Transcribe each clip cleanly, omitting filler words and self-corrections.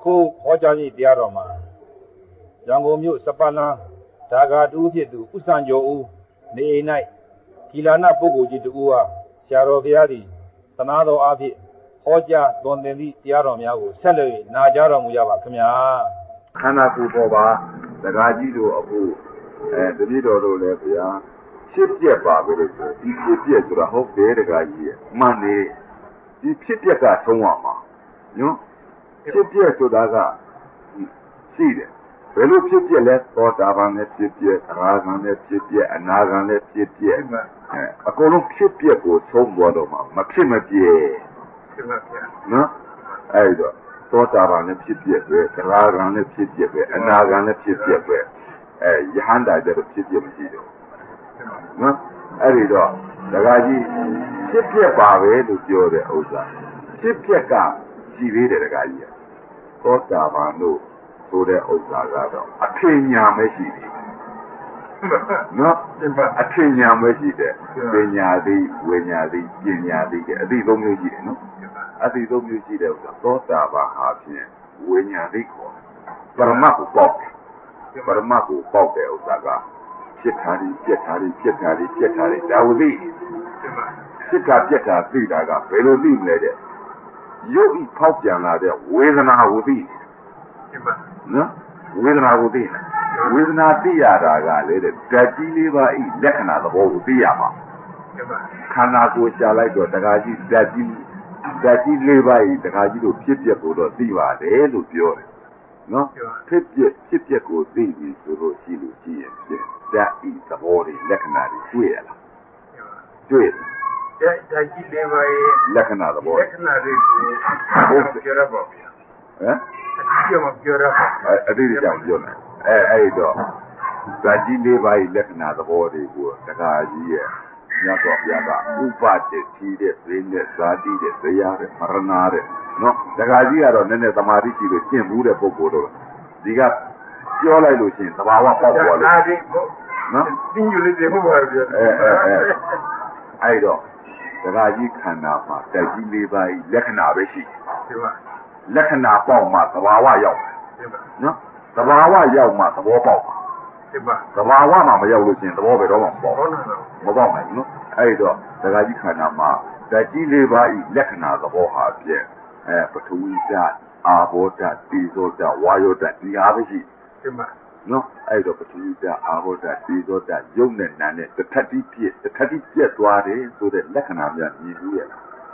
အခုဟောကြားရေးတရားတော်မှာရန်ကုန်မြို့စပလန်းဒါဂါတူဖြစ်သူဥစ္စာကျော်ဦးနေအိမ်၌ဂီလာနပုဂ္ဂိုလ်ကြီးတူအားဆရာတော်ဘုရားသည်သနာတော်အားဖြင့်ဟောကြားသွန်သင်သည့်တရားတော်များကိုဆက်လက်နာကြားတော်မူရပါခင်ဗျာခန္ဓာကိုယ်ပေါ်ပါဒကာကြီးတို့အခုတတိတော်တို့လည်းဗျာဖြစ်ပြက်ပါပဲလို့ဆိုဒီဖြစ်ပြက်ဆိုတာဟုတ်တယ်ဒကာကြီးရဲ့မှန်တယ်ဒီဖြစ်ပြက်ကသုံးရမှာနော်ဖြစ်ပြက်ဆိုတာကရှိတယ်ဘယ်လိုဖြစ်ပြက်လဲသောတာပန်နဲ့ဖြစ်ပြက်အရာဂံနဲ့ဖြစ်ပြက်အနာဂံနဲ့ဖြစ်ပြက်အကုန်လုံးဖြစ်ပြက်ကိုသုံးသွားတော့မှမဖြစ်မပြက်ဖြစ်ပါဗျာနော်အဲ့တော့သောတာပန်နဲ့ဖြစ်ပြက်ပဲအရာဂံနဲ့ဖြစ်ပြက်ပဲအနာဂံနဲ့ဖြစ်ပြက်ပဲယဟန္တာကျတော့ဖြစ်ပြက်မရှိတော့နော်အဲ့ဒီတော့ဒကာကြီးဖြစ်ပြက်ပါပဲလို့ပြောတဲ့ဥစ္စာဖြစ်ပြက်ကရှိသေးတယ်ဒကာကြီးသောတာပန်တို့ဆိုတဲ့ဥစ္စာကတော့အထင်ညာမရှိသေးဘူးနော်အထင်ညာမရှိတဲ့ပညာသိဝိညာသိပညာသိတဲ့အသိသုံးမျိုးရှိတယ်နော်အသိသုံးမျိုးရှိတဲ့ဥစ္စာသောတာပန်ဟာဖြင့်ဝိညာသိခေါ်ပရမတ်ကိုပေါက်တယ်ပရမတ်ကိုပေါက်တဲ့ဥစ္စာကဖြစ်တာဒီပြက်တာဒီပြက်တာဒီပြက်တာဒီဒါဝသိဖြစ်တာပြက်တာသိတာကဘယ်လိုသိမလဲတဲ့ရုပ်ဤဖောက်ပြန်လာတဲ့ဝေဒနာကိုသိနော်ဝေဒနာကိုသိဝေဒနာသိရတာကလေတဲ့ဓာတ်ကြီးလေးပါဤလက္ခဏာသဘောကိုသိရမှာခန္ဓာကိုယ်ရှာလိုက်တော့တခါကြီးဓာတ်ကြီးလေးပါဤတခါကြီးတို့ဖြစ်ပျက်ကိုတော့သိပါတယ်လို့ပြောတယ်နော်ဖြစ်ပျက်ကိုသိပြီဆိုလို့ရှိရင်ဓာတ်ဤသဘောတွေလက္ခဏာတွေတွေ့ရလားတွေ့ဓာတ်ကြီးလေးပါဤလက္ခဏာသဘောလက္ခဏာတွေကိုပြောရပါဗျာဟမ်ပြောရပါအတိအကျပြောနေအဲ့တော့ဓာတ်ကြီးလေးပါးလက္ခဏာသဘောတွေကိုတခါကြီးရဲ့ညတော်ပြတာဥပဒေရှိတဲ့ပြင်းတဲ့ဇာတိတဲ့တရားတဲ့မရဏတဲ့နော်တခါကြီးကတော့နည်းနည်းသမာဓိရှိလို့ကျင့်ဘူးတဲ့ပုဂ္ဂိုလ်တို့ဒီကပြောလိုက်လို့ရှိရင်သဘာဝပေါက်သွားလို့နော်သင်ယူလေးတွေဟုတ်ပါဗျာအဲ့တော့တခါကြီးခန္ဓာမှာဓာတ်ကြီးလေးပါးလက္ခဏာပဲရှိတယ်ပါလက္ခဏာပေါက်မှသဘာဝရောက်တယ်နော်သဘာဝရောက်မှသဘောပေါက်ပါသဘာဝမှာမရောက်လို့ရှိရင်သဘောပဲတော့မပေါက်မပေါက်နိုင်ဘူးနော်အဲ့တော့ဒကာကြီးခန္ဓာမှာဓာတ်ကြီးလေးပါးဤလက္ခဏာသဘောဟာဖြင့်ပထဝီဓာတ်အာဘောဓာတ်တေဇောဓာတ်ဝါယောဓာတ်ဒီအားပဲရှိနော်အဲ့တော့ပထဝီဓာတ်အာဘောဓာတ်တေဇောဓာတ်ယုံနဲ့နာနဲ့တထတိပြက်သွားတယ်ဆိုတဲ့လက္ခဏာများမြင်ဘူးရဲ့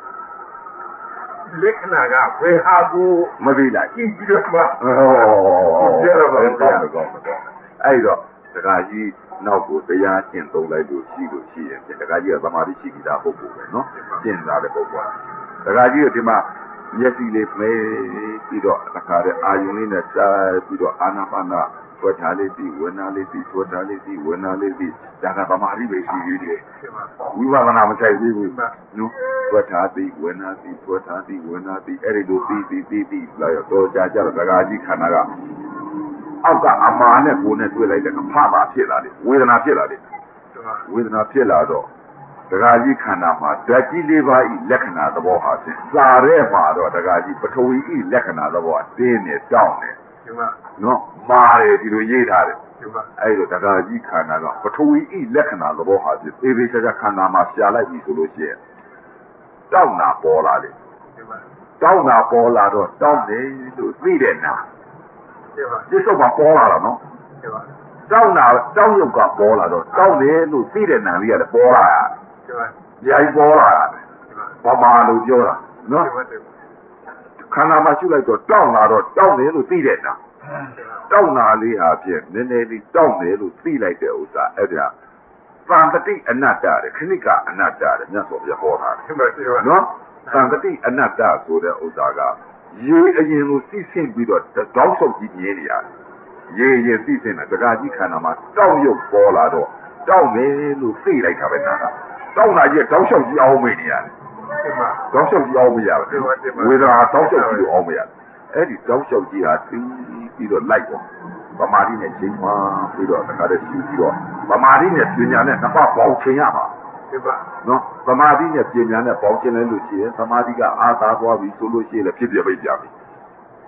လက္ခဏာကဘယ်ဟာကိုမသိလိုက်ကြည့်ပြီးတော့မှပြောရပါဘူးအဲ့တော့ဒကာကြီးနောက်ကိုတရားကျင့်သုံးလိုက်လို့ရှိရင်ဒကာကြီးကသမာဓိရှိပြီးသားပုဂ္ဂိုလ်ပဲနော်ကျင့်လာတဲ့ပုဂ္ဂိုလ်ဒကာကြီးကဒီမှာမျက်စိလေးမဲပြီးတော့တခါတည်းအာယုန်လေးနဲ့စားပြီးတော့အာနာပါနာဝဋ္ဌာလေးပြီးဝေနာလေးပြီးဝဋ္ဌာလေးပြီးဝေနာလေးပြီးဒါကသမာဓိပဲရှိသေးတယ်ဝိပဿနာမဆိုင်သေးဘူးနော်ဝဋ္ဌာပြီးဝေနာပြီးဝဋ္ဌာပြီးဝေနာပြီးအဲ့ဒီလိုပြီးလာတော့ကြာကြတော့ဒကာကြီးခန္ဓာကအောက်ကအမာနဲ့ကိုယ်နဲ့တွေ့လိုက်တဲ့အခါဖပါဖြစ်လာတယ်ဝေဒနာဖြစ်လာတယ်ဝေဒနာဖြစ်လာတော့ဒကာကြီးခန္ဓာမှာဓာတ်ကြီးလေးပါးဤလက္ခဏာသဘောဟာဖြင့်စာရဲမှာတော့ဒကာကြီးပထဝီဤလက္ခဏာသဘောအတင်းနဲ့တောင်းတယ်နော်မာတယ်ဒီလိုရေးထားတယ်အဲ့တော့ဒကာကြီးခန္ဓာကပထဝီဤလက္ခဏာသဘောဟာဖြင့်သေသေးချာချာခန္ဓာမှာရှာလိုက်ပြီဆိုလို့ရှိရင်တောင်းတာပေါ်လာတယ်တောင်းတာပေါ်လာတော့တောင်းတယ်လို့သိတဲ့နာဒီစုပ်ကပေါ်လာတာနော်တောင်းရုပ်ကပေါ်လာတော့တောင်းတယ်လို့သိတဲ့နာလေးကလည်းပေါ်လာတာညာကြီးပေါ်လာတာဘာမှလို့ပြောတာနော်ခန္ဓာမှာရှုလိုက်တော့တောင်းလာတော့တောင်းတယ်လို့သိတဲ့နာတောင်းတာလေးဟာဖြင့်နည်းနည်းလေးတောင်းတယ်လို့သိလိုက်တဲ့ဥစ္စာအဲ့ဒါသံတတိအနတ္တတဲ့ခဏိကအနတ္တတဲ့မြတ်စွာဘုရားဟောတာနော်သံတတိအနတ္တဆိုတဲ့ဥစ္စာကရေအရင်ကိုသိဆင့်ပြီးတော့တောက်ဆုပ်ကြီးမြင်နေရတယ်ရေသိဆင့်တယ်ဒကာကြီးခန္ဓာမှာတောက်ရုပ်ပေါ်လာတော့တောက်မယ်လို့သိလိုက်တာပဲနာတာတောက်တာကြီးတောက်ဆုပ်ကြီးအောင်မေ့နေရတယ်တောက်ဆုပ်ကြီးအောင်မေ့ရပါဝေဒနာတောက်ဆုပ်ကြီးကိုအောင်မေ့ရအဲ့ဒီတောက်ဆုပ်ကြီးဟာသိပြီးတော့လိုက်တော့ဗမာတိနဲ့ချိန်မှာပြီးတော့တခါတည်းရှိပြီးတော့ဗမာတိနဲ့ပညာနဲ့နှစ်ပါးပေါင်းချိန်ရမှာနော်သမာဓိနဲ့ပညာနဲ့ပေါင်းခြင်းလဲလို့ရှိရင်သမာဓိကအာသာသွားပြီဆိုလို့ရှိရင်လည်းဖြစ်ပြပြပြီ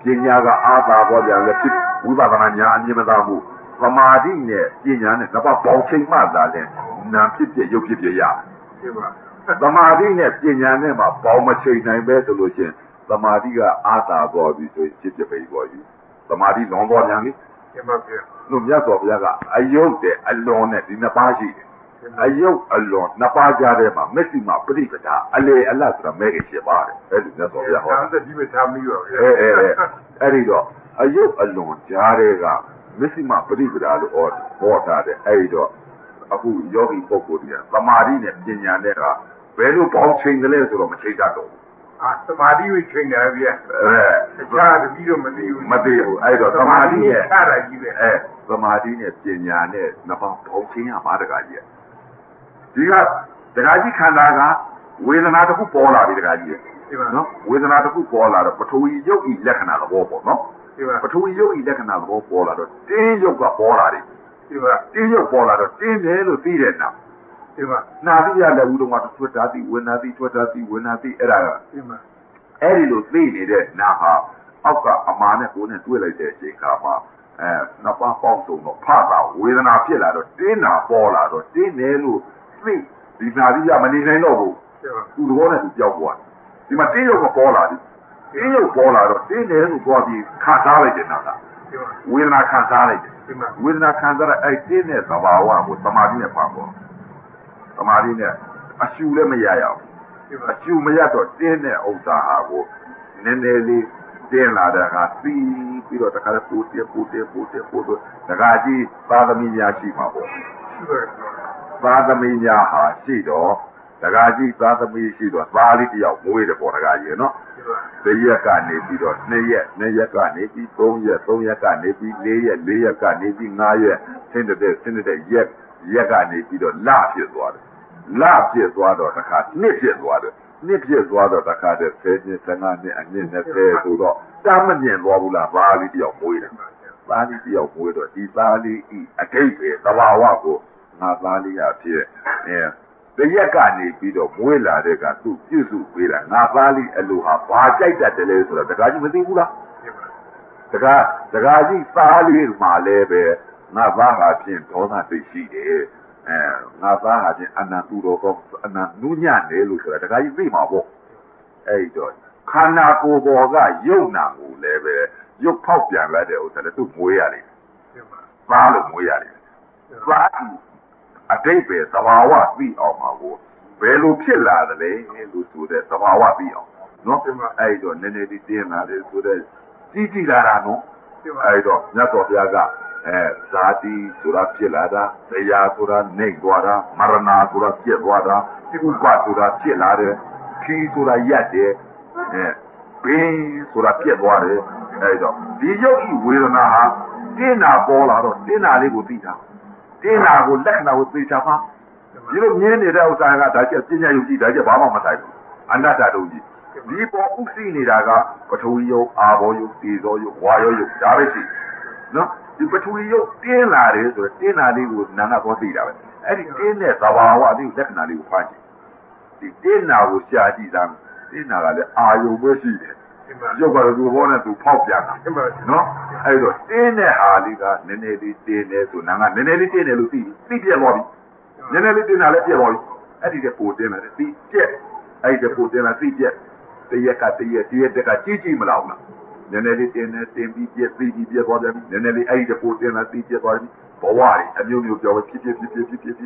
ပညာကအာသာပေါ်ပြန်လဲဖြစ်ဝိပဿနာညာအမြင်မသာမှုသမာဓိနဲ့ပညာနဲ့နှစ်ပါးပေါင်းချိန်မှသာလဲနာဖြစ်ဖြစ်ရုပ်ဖြစ်ဖြစ်ရသမာဓိနဲ့ပညာနဲ့မှပေါင်းမချိန်နိုင်ပဲဆိုလို့ရှိရင်သမာဓိကအာသာပေါ်ပြီဆိုရင်ဖြစ်ဖြစ်ပဲပေါ်ပြီသမာဓိလွန်သွားပြန်ပြီလို့မြတ်စွာဘုရားကအယုတ်တဲ့အလွန်နဲ့ဒီနှစ်ပါးရှိတယ်အယုတ်အလွန်နှစ်ပါးကြားထဲမှာမက်စိမပရိပဒါအလေအလတ်ဆိုတာမဲခင်ဖြစ်ပါတယ်အဲ့ဒီမြတ်စွာဘုရားဟောတာဒီမဲ့ထားပြီးတော့အဲ့ဒီတော့အယုတ်အလွန်ကြားထဲကမက်စိမပရိပဒါလို့ဟောထားတယ်အဲ့ဒီတော့အခုယောဂီပုဂ္ဂိုလ်တွေကသမာဓိနဲ့ပညာနဲ့ကဘယ်လိုပေါင်းချိန်ကလေးဆိုတော့မချိန်တတ်တော့သမာဓိကိုချိန်တယ်ဗျာတခြားတပြီးတော့မသိဘူးအဲ့တော့သမာဓိနဲ့ချတာကြီးပဲသမာဓိနဲ့ပညာနဲ့နှစ်ပေါင်းပေါင်းချိန်ရမှာတကားကြီးဒီကတကားကြီးခန္ဓာကဝေဒနာတစ်ခုပေါ်လာပြီတကားကြီးနော်ဝေဒနာတစ်ခုပေါ်လာတော့ပထဝီရုပ်ဤလက္ခဏာသဘောပေါ့နော်ပထဝီရုပ်ဤလက္ခဏာသဘောပေါ်လာတော့တင်းရုပ်ကပေါ်လာတယ်တင်းရုပ်ပေါ်လာတော့တင်းတယ်လို့သိတဲ့နာနာတိရလည်းဘူးတော့မှထွတ်တာသိဝေနာတိထွတ်တာသိဝေနာတိအဲ့ဒါအဲ့ဒီလိုသိနေတဲ့နာဟာအောက်ကအမာနဲ့ကိုယ်နဲ့တွေ့လိုက်တဲ့အချိန်ခါမှာနှစ်ပါးပေါင်းစုံတော့ဖတာဝေဒနာဖြစ်လာတော့တင်းနာပေါ်လာတော့တင်းတယ်လို့သိဒီနာတိရမနေနိုင်တော့ဘူးသူ့သဘောနဲ့သူကြောက်သွားဒီမှာတင်းရုပ်ကပေါ်လာတယ်တင်းရုပ်ပေါ်လာတော့တင်းတယ်လို့သွားပြီးခံစားလိုက်တဲ့နာကဝေဒနာခံစားလိုက်တယ်ဝေဒနာခံစားတဲ့အဲ့တင်းတဲ့သဘာဝကိုသမာဓိနဲ့ပါပေါ်သမာဓိနဲ့အရှူလည်းမရရအောင်အရှူမရတော့တင်းတဲ့ဥစ္စာဟာကိုနည်းနည်းလေးတင်းလာတဲ့ကသိပြီးတော့တခါပူတက်တခါကြီးသာသမီများရှိမှာပေါ့သာသမီများဟာရှိတော့တခါကြီးသာသမီရှိတော့သားလေးတယောက်မွေးတယ်ပေါ့တခါကြီးနော်တရက်ကနေပြီးတော့2ရက်ကနေပြီး3ရက်ကနေပြီး4ရက်ကနေပြီး5ရက်ဆင်းတဲ့ရက်ကနေပြီးတော့လဖြစ်သွားတယ်လဖြစ်သွားတော့တခါနှစ်ဖြစ်သွားတယ်နှစ်ဖြစ်သွားတော့တခါတည်း10နှစ်15နှစ်အနှစ်20ဆိုတော့တာမမြင်သွားဘူးလားသားလေးတယောက်မွေးတယ်သားလေးတယောက်မွေးတော့ဒီသားလေးဤအတိတ်ပဲသဘာဝကိုငါသားလေးရဖြစ်တရက်ကနေပြီးတော့မွေးလာတဲ့ကသူ့ပြုစုပေးတာငါသားလေးအလိုဟာဘာကြိုက်တတ်တယ်လဲဆိုတော့တခါကြီးမသိဘူးလားတခါကြီးသားလေးမှလည်းပဲငါသားဟာဖြင့်ဒေါသသိရှိတယ်ငါသားဟာဖြင့်အနန္တုတော်ကောအနန္နုညံ့တယ်လို့ဆိုတာတခါကြီးသိမှာပေါ့အဲ့တော့ခန္ဓာကိုယ်ပေါ်ကယုံနာကိုလည်းပဲရုပ်ဖောက်ပြန်လာတဲ့ဥစ္စာလည်းသူ့မွေးရတယ်သားလို့မွေးရတယ်သားအတိတ်ပဲသဘာဝသိအောင်ပါကိုဘယ်လိုဖြစ်လာသလဲလို့ဆိုတဲ့သဘာဝသိအောင်နော်အဲ့တော့နည်းနည်းလေးတင်းလာတယ်ဆိုတဲ့ကြီးကြည့်လာတာနော်အဲ့တော့မြတ်စွာဘုရားကဇာတိဆိုတာဖြစ်လာတာတရားဆိုတာနှိမ့်သွားတာမရဏဆိုတာပြည့်သွားတာဥပဆိုတာဖြစ်လာတယ်ခီးဆိုတာရက်တယ်ဘင်းဆိုတာပြည့်သွားတယ်အဲ့တော့ဒီယုတ်ဤဝေဒနာဟာတင်းနာပေါ်လာတော့တင်းနာလေးကိုသိတာတင်းနာကိုလက္ခဏာကိုသိချာမှာဒီလိုမြင်နေတဲ့ဥစ္စာကဒါကျပညာယုတ်ကြည့်ဒါကျဘာမှမဆိုင်ဘူးအနတ္တတုံးကြီးဒီပေါ်ဥသိနေတာကပထဝီယုတ်အာဘောယုတ်တေဇောယုတ်ဝါယောယုတ်ဒါပဲရှိနော်ဒီပထဝီယုတ်တင်းလာတယ်ဆိုတော့တင်းလာလေးကိုနာနာပေါ်သိတာပဲအဲ့ဒီတင်းတဲ့သဘာဝလေးကိုလက္ခဏာလေးကိုဖတ်ကြည့်ဒီတင်းနာကိုရှာကြည့်စမ်းတင်းနာကလည်းအာယုံပဲရှိတယ်ရုပ်ကတော့သူ့ဘောနဲ့သူဖောက်ပြန်တာနော်အဲ့တော့တင်းတဲ့ဟာလေးကနည်းနည်းလေးတင်းတယ်ဆိုနာကနည်းနည်းလေးတင်းတယ်လို့သိပြက်သွားပြီနည်းနည်းလေးတင်းတာလည်းပြက်သွားပြီအဲ့ဒီတဲ့ပိုတင်းတယ်သိပြက်အဲ့ဒီတဲ့ပိုတင်းတာသိပြက်တရက်ကကြီးမလောက်လားနည်းနည်းလေးတင်းပြီးပြက်ပြီးပြက်သွားတယ်နည်းနည်းလေးအဲ့ဒီတဲ့ပိုတင်းတာသိပြက်သွားပြီဘဝတွေအမျိုးမျိုးပြောဖြစ်တကား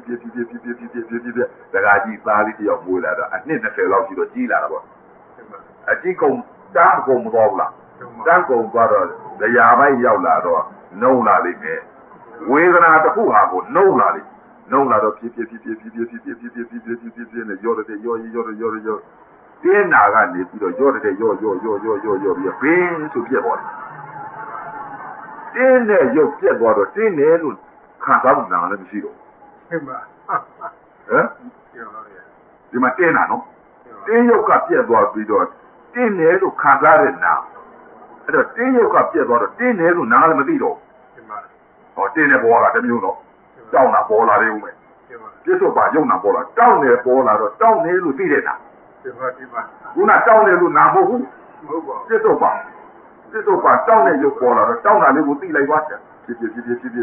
ကြီးသားလေးတယောက်မွေးလာတော့အနှစ်20လောက်ရှိတော့ကြီးလာတာပေါ့အကြီးကုန်တန်းကုန်မသွားဘူးလားတန်းကုန်သွားတော့တရားပိုင်းရောက်လာတော့နှုံလာလိမ့်မယ်ဝေဒနာတစ်ခုဟာကိုနှုံလာလိမ့်နှုံလာတော့ဖြစ်နဲ့ရောတဲ့ရောတင်းနာကနေပြီးတော့ရောတဲ့ရောပြီးဘင်းဆိုပြက်သွားတယ်တင်းနဲ့ရုပ်ပြက်သွားတော့တင်းတယ်လို့ခံစားမှုနာလည်းမရှိတော့ဟုတ်ပါဒီမှာတင်းနာနော်တင်းရုပ်ကပြက်သွားပြီးတော့တင်းတယ်လို့ခံစားတဲ့နာအဲ့တော့တင်းရုပ်ကပြက်သွားတော့တင်းတယ်လို့နာလည်းမသိတော့ဟောတင်းတဲ့ဘောကတစ်မျိုးတော့တောင်းတာပေါ်လာတယ်ဦးမယ်ပြစ္ဆုတ်ပါယုံနာပေါ်လာတောင်းတယ်ပေါ်လာတော့တောင်းတယ်လို့သိတဲ့နာဒီပါခုနတောင်းတယ်လို့နာမဟုတ်ဘူးပြစ္ဆုတ်ပါပြစ္ဆုတ်ပါတောင်းတဲ့ရုပ်ပေါ်လာတော့တောင်းတာလေးကိုသိလိုက်သွားတယ်ဖြစ်ဖြစ်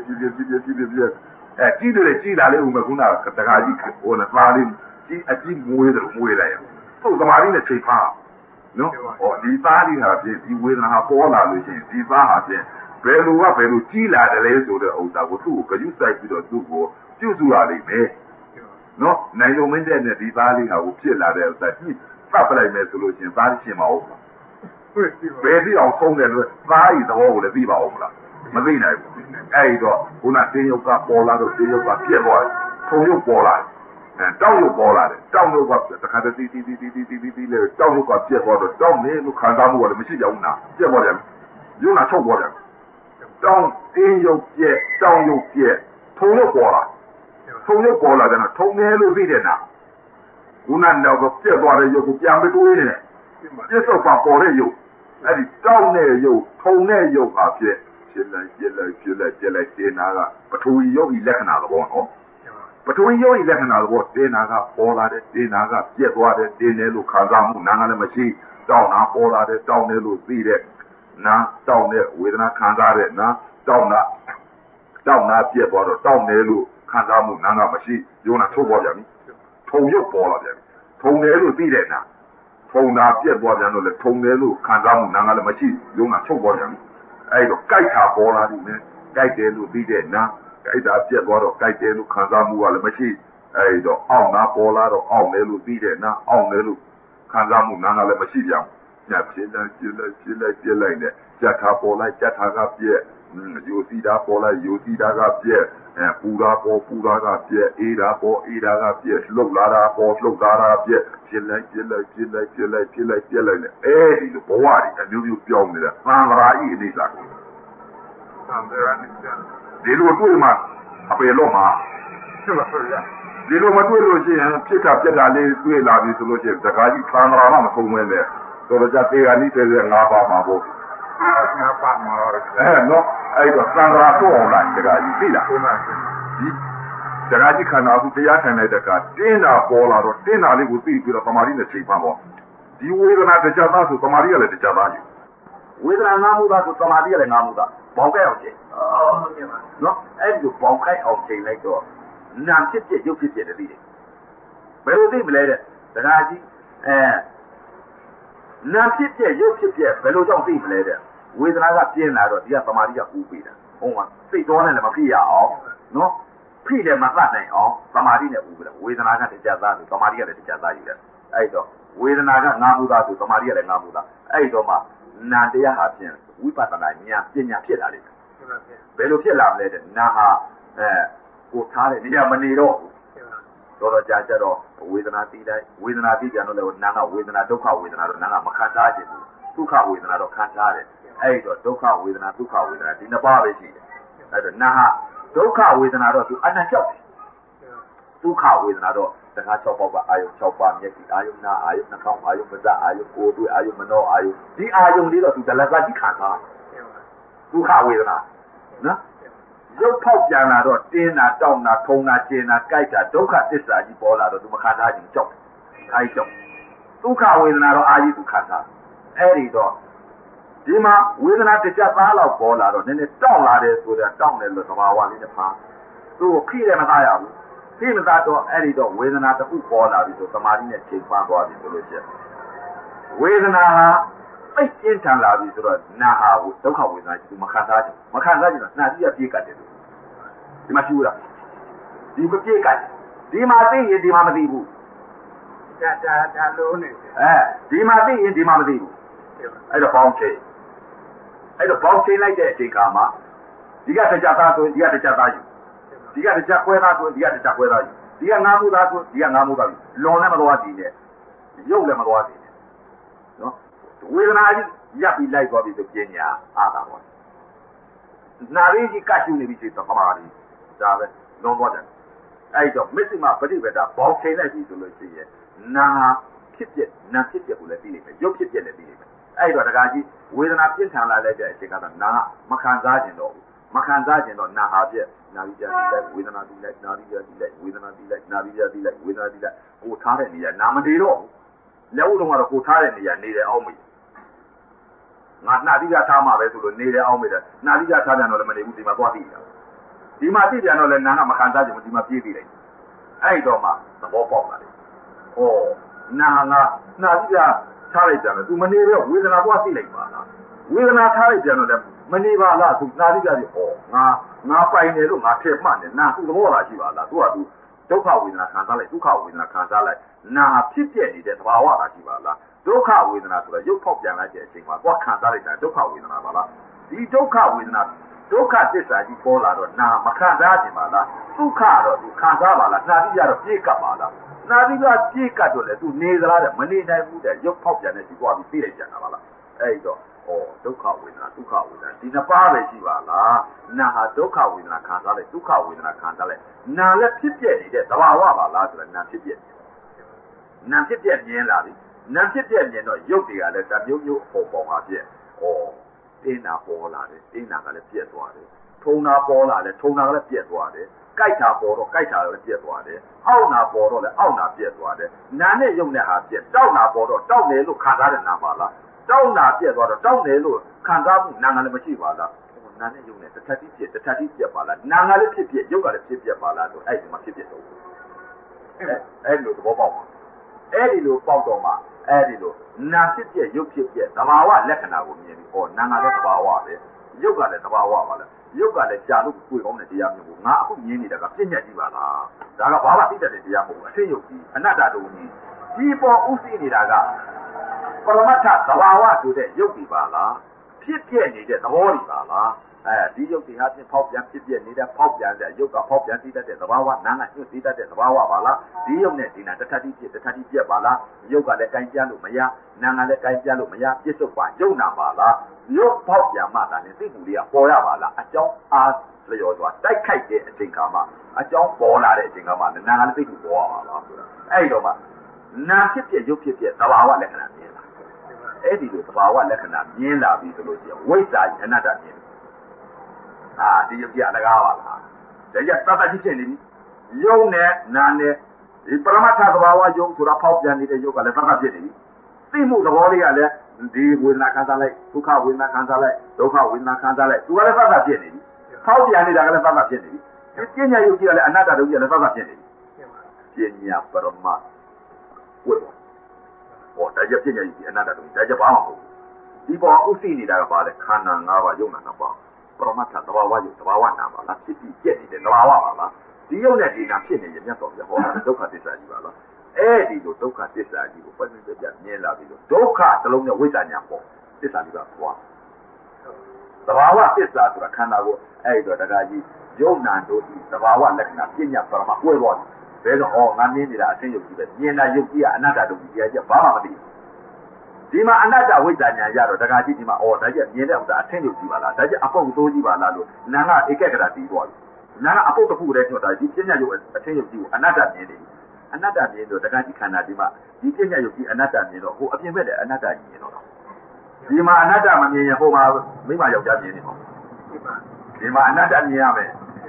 ကြီးတယ်ကြီးလာလေဦးမကုနာတခါကြီးဟိုနဲ့သားလေးကြီးအကြီးမွေးတယ်မွေးလိုက်ရသူ့သမားလေးနဲ့ချိန်ဖားနော်ဟောဒီသားလေးဟာဖြင့်ဒီဝေဒနာဟာပေါ်လာလို့ရှိရင်ဒီသားဟာဖြင့်ဘယ်လိုကြီးလာတယ်လဲဆိုတဲ့ဥစ္စာကိုသူ့ကိုကြွစိုက်ပြီးတော့သူ့ကိုပြုစုရလိမ့်မယ်နော်နိုင်လုံးမင်းတဲ့နဲ့ဒီသားလေးဟာကိုဖြစ်လာတဲ့ဥစ္စာကြည့်ဖတ်ပလိုက်မယ်ဆိုလို့ရှိရင်သားရှင်းမအောင်ဘယ်ပြီးအောင်ဆုံးတယ်လို့သားဤသဘောကိုလည်းသိပါအောင်မလားမသိနိုင်ဘူးအဲ့တော့ခုနတင်းရုပ်ကပေါ်လာတော့တင်းရုပ်ကပြက်သွားတယ်ထုံရုပ်ပေါ်လာတယ်တောက်ရုပ်ပေါ်လာတယ်တောက်ရုပ်ကတခါတည်းတီလေတောက်ရုပ်ကပြက်သွားတော့တောက်နေလို့ခံစားမှုကလည်းမရှိကြဘူးနာပြက်သွားတယ်ရုပ်နာချုပ်သွားတယ်တောက်တင်းရုပ်ပြက်တောက်ရုပ်ပြက်ထုံရုပ်ပေါ်လာထုံရုပ်ပေါ်လာတယ်နော်ထုံနေလို့သိတယ်နာခုနတော့ပြက်သွားတဲ့ရုပ်ကိုပြန်မတွေးနေတယ်ပြစ္ဆုတ်ပါပေါ်တဲ့ရုပ်အဲ့ဒီတောက်တဲ့ရုပ်ထုံတဲ့ရုပ်ဟာဖြစ်လိုက်တင်းနာကပထဝီယောဂီလက္ခဏာသဘောနော်ပထဝီယောဂီလက္ခဏာသဘောတင်းနာကပေါ်လာတယ်တင်းနာကပြက်သွားတယ်တင်းတယ်လို့ခံစားမှုနာကလည်းမရှိတောက်နာပေါ်လာတယ်တောက်တယ်လို့သိတဲ့နာတောက်တဲ့ဝေဒနာခံစားတဲ့နာတောက်နာပြက်သွားတော့တောက်တယ်လို့ခံစားမှုနာကမရှိယုံနာထုတ်ပေါ်ပြန်ပြီထုံရုပ်ပေါ်လာပြန်ပြီထုံတယ်လို့သိတဲ့နာထုံတာပြက်သွားပြန်တော့လေထုံတယ်လို့ခံစားမှုနာကလည်းမရှိယုံနာထုတ်ပေါ်ပြန်ပြီအဲ့တော့ကြိုက်တာပေါ်လာပြီနဲ့ကြိုက်တယ်လို့သိတဲ့နာကြိုက်တာပြက်သွားတော့ကြိုက်တယ်လို့ခံစားမှုကလည်းမရှိအဲ့တော့အောင့်နာပေါ်လာတော့အောင့်တယ်လို့သိတဲ့နာအောင့်တယ်လို့ခံစားမှုနာကလည်းမရှိပြန်ဘူးညဖြစ်လိုက်နဲ့ကြက်ထားပေါ်လိုက်ကြက်ထားကပြက်ယူစီတာပေါ်လိုက်ယူစီတာကပြက်ပူတာပေါ်ပူတာကပြက်အေးတာပေါ်အေးတာကပြက်လှုပ်လာတာပေါ်လှုပ်လာတာပြက်ဖြစ်လိုက်နဲ့အဲ့ဒီလိုဘဝတွေအမျိုးမျိုးပြောင်းနေတာသံဃာဤအိဋ္ဌာကိုဒီလိုတွေ့မှအပေလို့မှာဒီလိုမတွေ့လို့ရှိရင်ဖြစ်တာပြက်တာလေးတွေ့လာပြီဆိုလို့ရှိရင်တခါကြီးသံဃာမှမဆုံးမဲနဲ့တော်တော်ကြသေးကနိတဲ့၅ပါးမှာပေါ့၅ပါးမှာနော်အဲ့တော့သံဃာတော့အောင်လိုက်တခါကြီးသိလားဒီတခါကြီးခန္ဓာခုတရားထိုင်လိုက်တဲ့ကတင်းတာပေါ်လာတော့တင်းတာလေးကိုသိပြီးတော့သမာဓိနဲ့ချိန်ပါပေါ့ဒီဝေဒနာတရားသားဆိုသမာဓိကလည်းတရားသားကြီးဝေဒနာငါးမှုသားဆိုသမာဓိကလည်းငါးမှုသားပေါင်းခဲ့အောင်ချိန်နော်အဲ့ဒီကိုပေါင်းခိုက်အောင်ချိန်လိုက်တော့နာဖြစ်ဖြစ်ရုပ်ဖြစ်ဖြစ်တည်းသိတယ်ဘယ်လိုသိမလဲတဲ့တခါကြီးနာဖြစ်ဖြစ်ရုပ်ဖြစ်ဖြစ်ဘယ်လိုကြောင့်သိမလဲတဲ့ဝေဒနာကပြင်းလာတော့ဒီကသမာဓိကပူပေးတာဟုတ်မှာစိတ်တော်နဲ့လည်းမဖြစ်ရအောင်နော်ဖိတယ်မသတ်နိုင်အောင်သမာဓိနဲ့ပူပေးတာဝေဒနာကတရားသားဆိုသမာဓိကလည်းတရားသားယူတယ်အဲ့တော့ဝေဒနာကငါးမှုသားဆိုသမာဓိကလည်းငါးမှုသားအဲ့တော့မှနာတရားဟာဖြင့်ဝိပဿနာဉာဏ်ပညာဖြစ်လာလိမ့်မယ်ဘယ်လိုဖြစ်လာမလဲတဲ့နာဟာကိုထားတဲ့နေရာမနေတော့ဘူးတော်ကြာကြတော့ဝေဒနာသိတိုင်းဝေဒနာသိကြတော့လည်းနာကဝေဒနာဒုက္ခဝေဒနာတော့နာကမခံစားခြင်းဘူးဒုက္ခဝေဒနာတော့ခံစားတယ်အဲ့တော့ဒုက္ခဝေဒနာဒုက္ခဝေဒနာဒီနှစ်ပါးပဲရှိတယ်အဲ့တော့နာဟာဒုက္ခဝေဒနာတော့သူအနန္တကြောက်တယ်ဒုက္ခဝေဒနာတော့တခါ6ပေါက်ကအာယု6ပါးမျက်စိအာယုနာအာယုနှာခေါင်းအာယုပဇအာယုကိုယ်တွေ့အာယုမနောအာယုဒီအာယုလေးတော့သူတလကကြီးခံစားဒုက္ခဝေဒနာနော်ရုပ်ဖောက်ပြန်လာတော့တင်းတာတောက်တာထုံတာကျင်တာကြိုက်တာဒုက္ခသစ္စာကြီးပေါ်လာတော့သူမခံစားခြင်းကြောက်တယ်အဲဒီကြောက်ဒုက္ခဝေဒနာတော့အာယုသူခံစားအဲ့ဒီတော့ဒီမှာဝေဒနာတစ်ချက်သားလောက်ပေါ်လာတော့နည်းနည်းတောက်လာတယ်ဆိုတာတောက်တယ်လို့သဘာဝလေးနဲ့ဖာသူ့ကိုဖိတယ်မသားရဘူးဖိမသားတော့အဲ့ဒီတော့ဝေဒနာတစ်ခုပေါ်လာပြီဆိုသမာဓိနဲ့ချိန်ပန်းသွားပြီဆိုလို့ရှိရင်ဝေဒနာဟာအိတ်ပြင်းထန်လာပြီဆိုတော့နာဟာကိုဒုက္ခဝေဒနာကြီးမခံစားကြတော့နာကြီးကပြေးကတ်တယ်ဒီမှာရှိဘူးလားဒီမပြေးကတ်ဒီမှာသိရင်ဒီမှာမသိဘူးဒါလုံးနေဒီမှာသိရင်ဒီမှာမသိဘူးအဲ့တော့ပေါင်းချိန်လိုက်တဲ့အချိန်ခါမှာဒီကတရားသားဆိုဒီကတရားသားယူဒီကတရားခွဲသားဆိုဒီကတရားခွဲသားယူဒီကငါးမှုသားဆိုဒီကငါးမှုသားယူလွန်လည်းမသွားသေးနဲ့ရုပ်လည်းမသွားသေးနဲ့နော်ဝေဒနာကြီးရပ်ပြီးလိုက်သွားပြီဆိုပညာအားသာပါနာရီကြီးကတ်ရှုနေပြီဆိုတော့ပမာရီဒါပဲလွန်သွားတယ်အဲ့တော့မစ္စည်းမပฏิပဒါပေါင်းချိန်လိုက်ပြီဆိုလို့ရှိရင်နာဖြစ်ကိုလည်းသိလိမ့်မယ်ရုပ်ဖြစ်လည်းသိလိမ့်မယ်အဲ့တော့တခါကြီးဝေဒနာပြင်းထန်လာလိုက်တဲ့အချိန်ကတော့နာမခံစားခြင်းတော့နာဟာပြက်နာပြီးကြည့်လိုက်ဝေဒနာပြီးလိုက်နာပြီးကြည့်လိုက်ဝေဒနာပြီးလိုက်နာပြီးကြည့်လိုက်ဝေဒနာပြီးလိုက်ကိုထားတဲ့နေရာနာမနေတော့လက်ဦးတော့ကတော့ကိုထားတဲ့နေရာနေတယ်အောင်မေးငါနှာတိကထားမှာပဲဆိုလို့နေတယ်အောင်မေတယ်နှာတိကထားပြန်တော့လည်းမနေဘူးဒီမှာသွားသိတာဒီမှာသိပြန်တော့လည်းနာကမခံစားချင်ဘူးဒီမှာပြေးပြီးလိုက်အဲ့တော့မှသဘောပေါက်လာတယ်ဩနာငါနှာတိကထားလိုက်ပြန်တော့ तू မနေတော့ဝေဒနာသွားသိလိုက်ပါလားဝေဒနာထားလိုက်ပြန်တော့လည်းမနေပါလားသူနှာတိကကြီးဩငါပိုင်တယ်လို့ငါထည့်မှတ်တယ်နာသူ့သဘောလားရှိပါလားသူကသူဒုက္ခဝေဒနာခံစားလိုက်ဒုက္ခဝေဒနာခံစားလိုက်နာဖြစ်ပြနေတဲ့သဘာဝလားရှိပါလားဒုက္ခဝေဒနာဆိုတော့ရုပ်ဖောက်ပြန်လိုက်တဲ့အချိန်မှာသွားခံစားလိုက်တာဒုက္ခဝေဒနာပါလားဒီဒုက္ခဝေဒနာဒုက္ခသစ္စာကြီးပေါ်လာတော့နာမခံစားခြင်းပါလားဒုက္ခတော့သူခံစားပါလားနှာတိကတော့ပြေးကပ်ပါလားနှာတိကပြေးကပ်တော့လေသူနေသလားတဲ့မနေနိုင်ဘူးတဲ့ရုပ်ဖောက်ပြန်တဲ့ဒီသွားပြီးပြေးလိုက်ကြတာပါလားအဲ့တော့ဒုက္ခဝေဒနာဒုက္ခဝေဒနာဒီနှစ်ပါးပဲရှိပါလားနာဟာဒုက္ခဝေဒနာခံစားလိုက်ဒုက္ခဝေဒနာခံစားလိုက်နာလည်းဖြစ်ပြနေတဲ့သဘာဝပါလားဆိုတော့နာဖြစ်ပြနာဖြစ်ပြမြင်လာပြီနာဖြစ်ပြမြင်တော့ရုပ်တွေကလည်းတမျိုးမျိုးပေါ်ပေါ်မှာပြည့်တင်းနာပေါ်လာတယ်တင်းနာကလည်းပြည့်သွားတယ်ထုံနာပေါ်လာတယ်ထုံနာကလည်းပြည့်သွားတယ်ကြိုက်တာပေါ်တော့ကြိုက်တာလည်းပြည့်သွားတယ်အောက်နာပေါ်တော့လည်းအောက်နာပြည့်သွားတယ်နာနဲ့ရုပ်နဲ့ဟာပြည့်တောက်နာပေါ်တော့တောက်တယ်လို့ခံစားတဲ့နာပါလားတောက်နာပြည့်သွားတော့တောက်တယ်လို့ခံစားမှုနာကလည်းမရှိပါလားနာနဲ့ရုပ်နဲ့တစ်ထပ်တိပြည့်တစ်ထပ်တိပြည့်ပါလားနာကလည်းဖြစ်ပြည့်ရုပ်ကလည်းဖြစ်ပြည့်ပါလားဆိုအဲ့ဒီမှာဖြစ်ပြည့်တော့အဲ့လိုသဘောပေါက်ပါအဲ့ဒီလိုပေါက်တော့မှအဲ့ဒီလိုနာဖြစ်ပြရုပ်ဖြစ်ပြသဘာဝလက္ခဏာကိုမြင်ပြီးနာကလည်းသဘာဝပဲရုပ်ကလည်းသဘာဝပါလားရုပ်ကလည်းရှားလို့ကိုယ်ကောင်းတဲ့တရားမျိုးကိုငါအခုမြင်နေတာကပြည့်ညက်ကြီးပါလားဒါကဘာမှသိတတ်တဲ့တရားမဟုတ်ဘူးအသိယုတ်ကြီးအနတ္တတုံကြီးဒီပေါ်ဥသိနေတာကပရမတ္ထသဘာဝဆိုတဲ့ရုပ်ဒီပါလားဖြစ်ပြနေတဲ့သဘောတွေပါလားဒီရုပ်ဒီဟာဖြင့်ဖောက်ပြန်ဖြစ်ပြနေတဲ့ဖောက်ပြန်တဲ့ရုပ်ကဖောက်ပြန်သိတတ်တဲ့သဘာဝနာကညှို့သိတတ်တဲ့သဘာဝပါလားဒီရုပ်နဲ့ဒီနာတစ်ထပ်တိပြက်ပါလားရုပ်ကလည်းကိုင်ပြလို့မရနာကလည်းကိုင်ပြလို့မရပြစ္ဆုတ်ပါရုပ်နာပါလားရုပ်ဖောက်ပြန်မှသာနဲ့သိမှုလေးကပေါ်ရပါလားအကြောင်းအားလျော်စွာတိုက်ခိုက်တဲ့အချိန်ခါမှာအကြောင်းပေါ်လာတဲ့အချိန်ခါမှာနာကလည်းသိမှုပေါ်ရပါလားဆိုတာအဲ့တော့မှနာဖြစ်ပြရုပ်ဖြစ်ပြသဘာဝလက္ခဏာမြင်လာအဲ့ဒီလိုသဘာဝလက္ခဏာမြင်လာပြီဆိုလို့ရှိရင်ဝိဇ္ဇာအနတ္တမြင်ဒီရုပ်ကြီးအလကားပါလားဒါကြသတ္တကြီးဖြစ်နေပြီရုပ်နဲ့နာနဲ့ဒီပရမတ္ထသဘာဝယုံဆိုတာဖောက်ပြန်နေတဲ့ရုပ်ကလည်းသတ္တဖြစ်နေပြီသိမှုသဘောလေးကလည်းဒီဝေဒနာခံစားလိုက်ဒုက္ခဝေဒနာခံစားလိုက်ဒုက္ခဝေဒနာခံစားလိုက်သူကလည်းသတ္တဖြစ်နေပြီဖောက်ပြန်နေတာကလည်းသတ္တဖြစ်နေပြီဒီပညာယုတ်ကြီးကလည်းအနတ္တတို့ကြီးကလည်းသတ္တဖြစ်နေပြီပညာပရမတ်ဝိဒါကြပညာယုတ်ကြီးအနတ္တတို့ဒါကြဘာမှမဟုတ်ဘူးဒီပေါ်ဥသိနေတာကဘာလဲခန္ဓာ၅ပါးယုံနာ၅ပါးပရမတ္ထသဘာဝယုတ်သဘာဝနာပါလားဖြစ်ပြီးပြည့်နေတဲ့သဘာဝပါလားဒီယုတ်နဲ့ဒီနာဖြစ်နေရင်မြတ်စွာဘုရားဟောတာဒုက္ခသစ္စာကြီးပါလားအဲ့ဒီလိုဒုက္ခသစ္စာကြီးကိုပတ်သက်ပြမြင်လာပြီးတော့ဒုက္ခတစ်လုံးနဲ့ဝိဇ္ဇာညာပေါ့သစ္စာကြီးကပွားသဘာဝသစ္စာဆိုတာခန္ဓာကိုအဲ့ဒီတော့တရားကြီးယုံနာတို့ဒီသဘာဝလက္ခဏာပြညာပရမဝဲသွားတယ်ဘယ်တော့ငါမြင်နေတာအသိယုတ်ကြီးပဲမြင်တာယုတ်ကြီးကအနတ္တတို့ကြီးတရားကြီးဘာမှမသိဘူးဒီမှာအနတ္တဝိဇ္ဇာညာရတော့တရားကြီးဒီမှာဒါကြီးမြင်တဲ့ဥစ္စာအသိယုတ်ကြီးပါလားဒါကြီးအပုပ်သိုးကြီးပါလားလို့နာကဧကဂရတီးသွားတယ်နာကအပုပ်တစ်ခုတည်းညွှတ်တာဒီပြညာယုတ်အသိယုတ်ကြီးကိုအနတ္တမြင်နေတယ်အနတ္တမြင်တော့တရားကြီးခန္ဓာဒီမှာဒီပြညာယုတ်ကြီးအနတ္တမြင်တော့ဟိုအပြင်ဘက်တဲ့အနတ္တကြီးမြင်တော့ဒီမှာအနတ္တမမြင်ရင်ဟိုမှာမိမယောက်ျားမြင်နေမှာဒီမှာအနတ္တမြင်ရမယ်ဒီ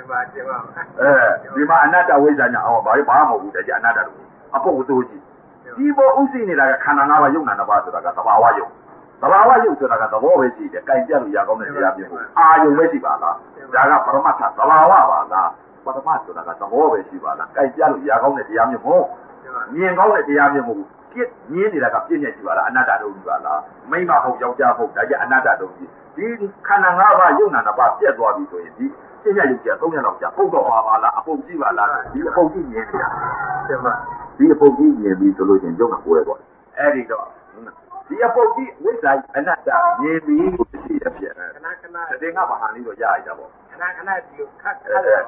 မှာအနတ္တဝိဇ္ဇာညာဘာမှမဟုတ်ဘူးတကယ်အနတ္တလို့အပုပ်သိုးကြီးဒီပေါ်ဥသိနေတာကခန္ဓာ၅ပါးယုံနာ၅ပါးဆိုတာကသဘာဝယုံသဘာဝယုံဆိုတာကသဘောပဲရှိတယ်ကြိုင်ပြလို့ရကောင်းတဲ့တရားမျိုးအာယုံပဲရှိပါလားဒါကပရမတ္ထသဘာဝပါလားပရမတ်ဆိုတာကသဘောပဲရှိပါလားကြိုင်ပြလို့ရကောင်းတဲ့တရားမျိုးမဟုတ်မြင်ကောင်းတဲ့တရားမျိုးမဟုတ်ပြည့်မြင်နေတာကပြည့်ညက်ရှိပါလားအနတ္တတုံးကြီးပါလားမိမဟုတ်ယောက်ျားဟုတ်ဒါကြအနတ္တတုံးကြီးဒီခန္ဓာ၅ပါးယုံနာ၅ပါးပြတ်သွားပြီဆိုရင်ဒီပြည့်ညက်ရုပ်ကြီး၃ရက်လောက်ကြာပုတ်တော့ပါလားအပုတ်ကြီးပါလားဒီအပုတ်ကြီးမြင်နေတာဒီအပုတ်ကြီးမြင်ပြီဆိုလို့ချင်းယုံနာကိုယ်တော့အဲ့ဒီတော့ဒီအပုတ်ကြီးဝိဇ္ဇာအနတ္တမြင်ပြီရှိရဖြစ်ခဏဒီငါဘာဟာလေးတော့ရရတာပေါ့ခဏဒီလိုခတ်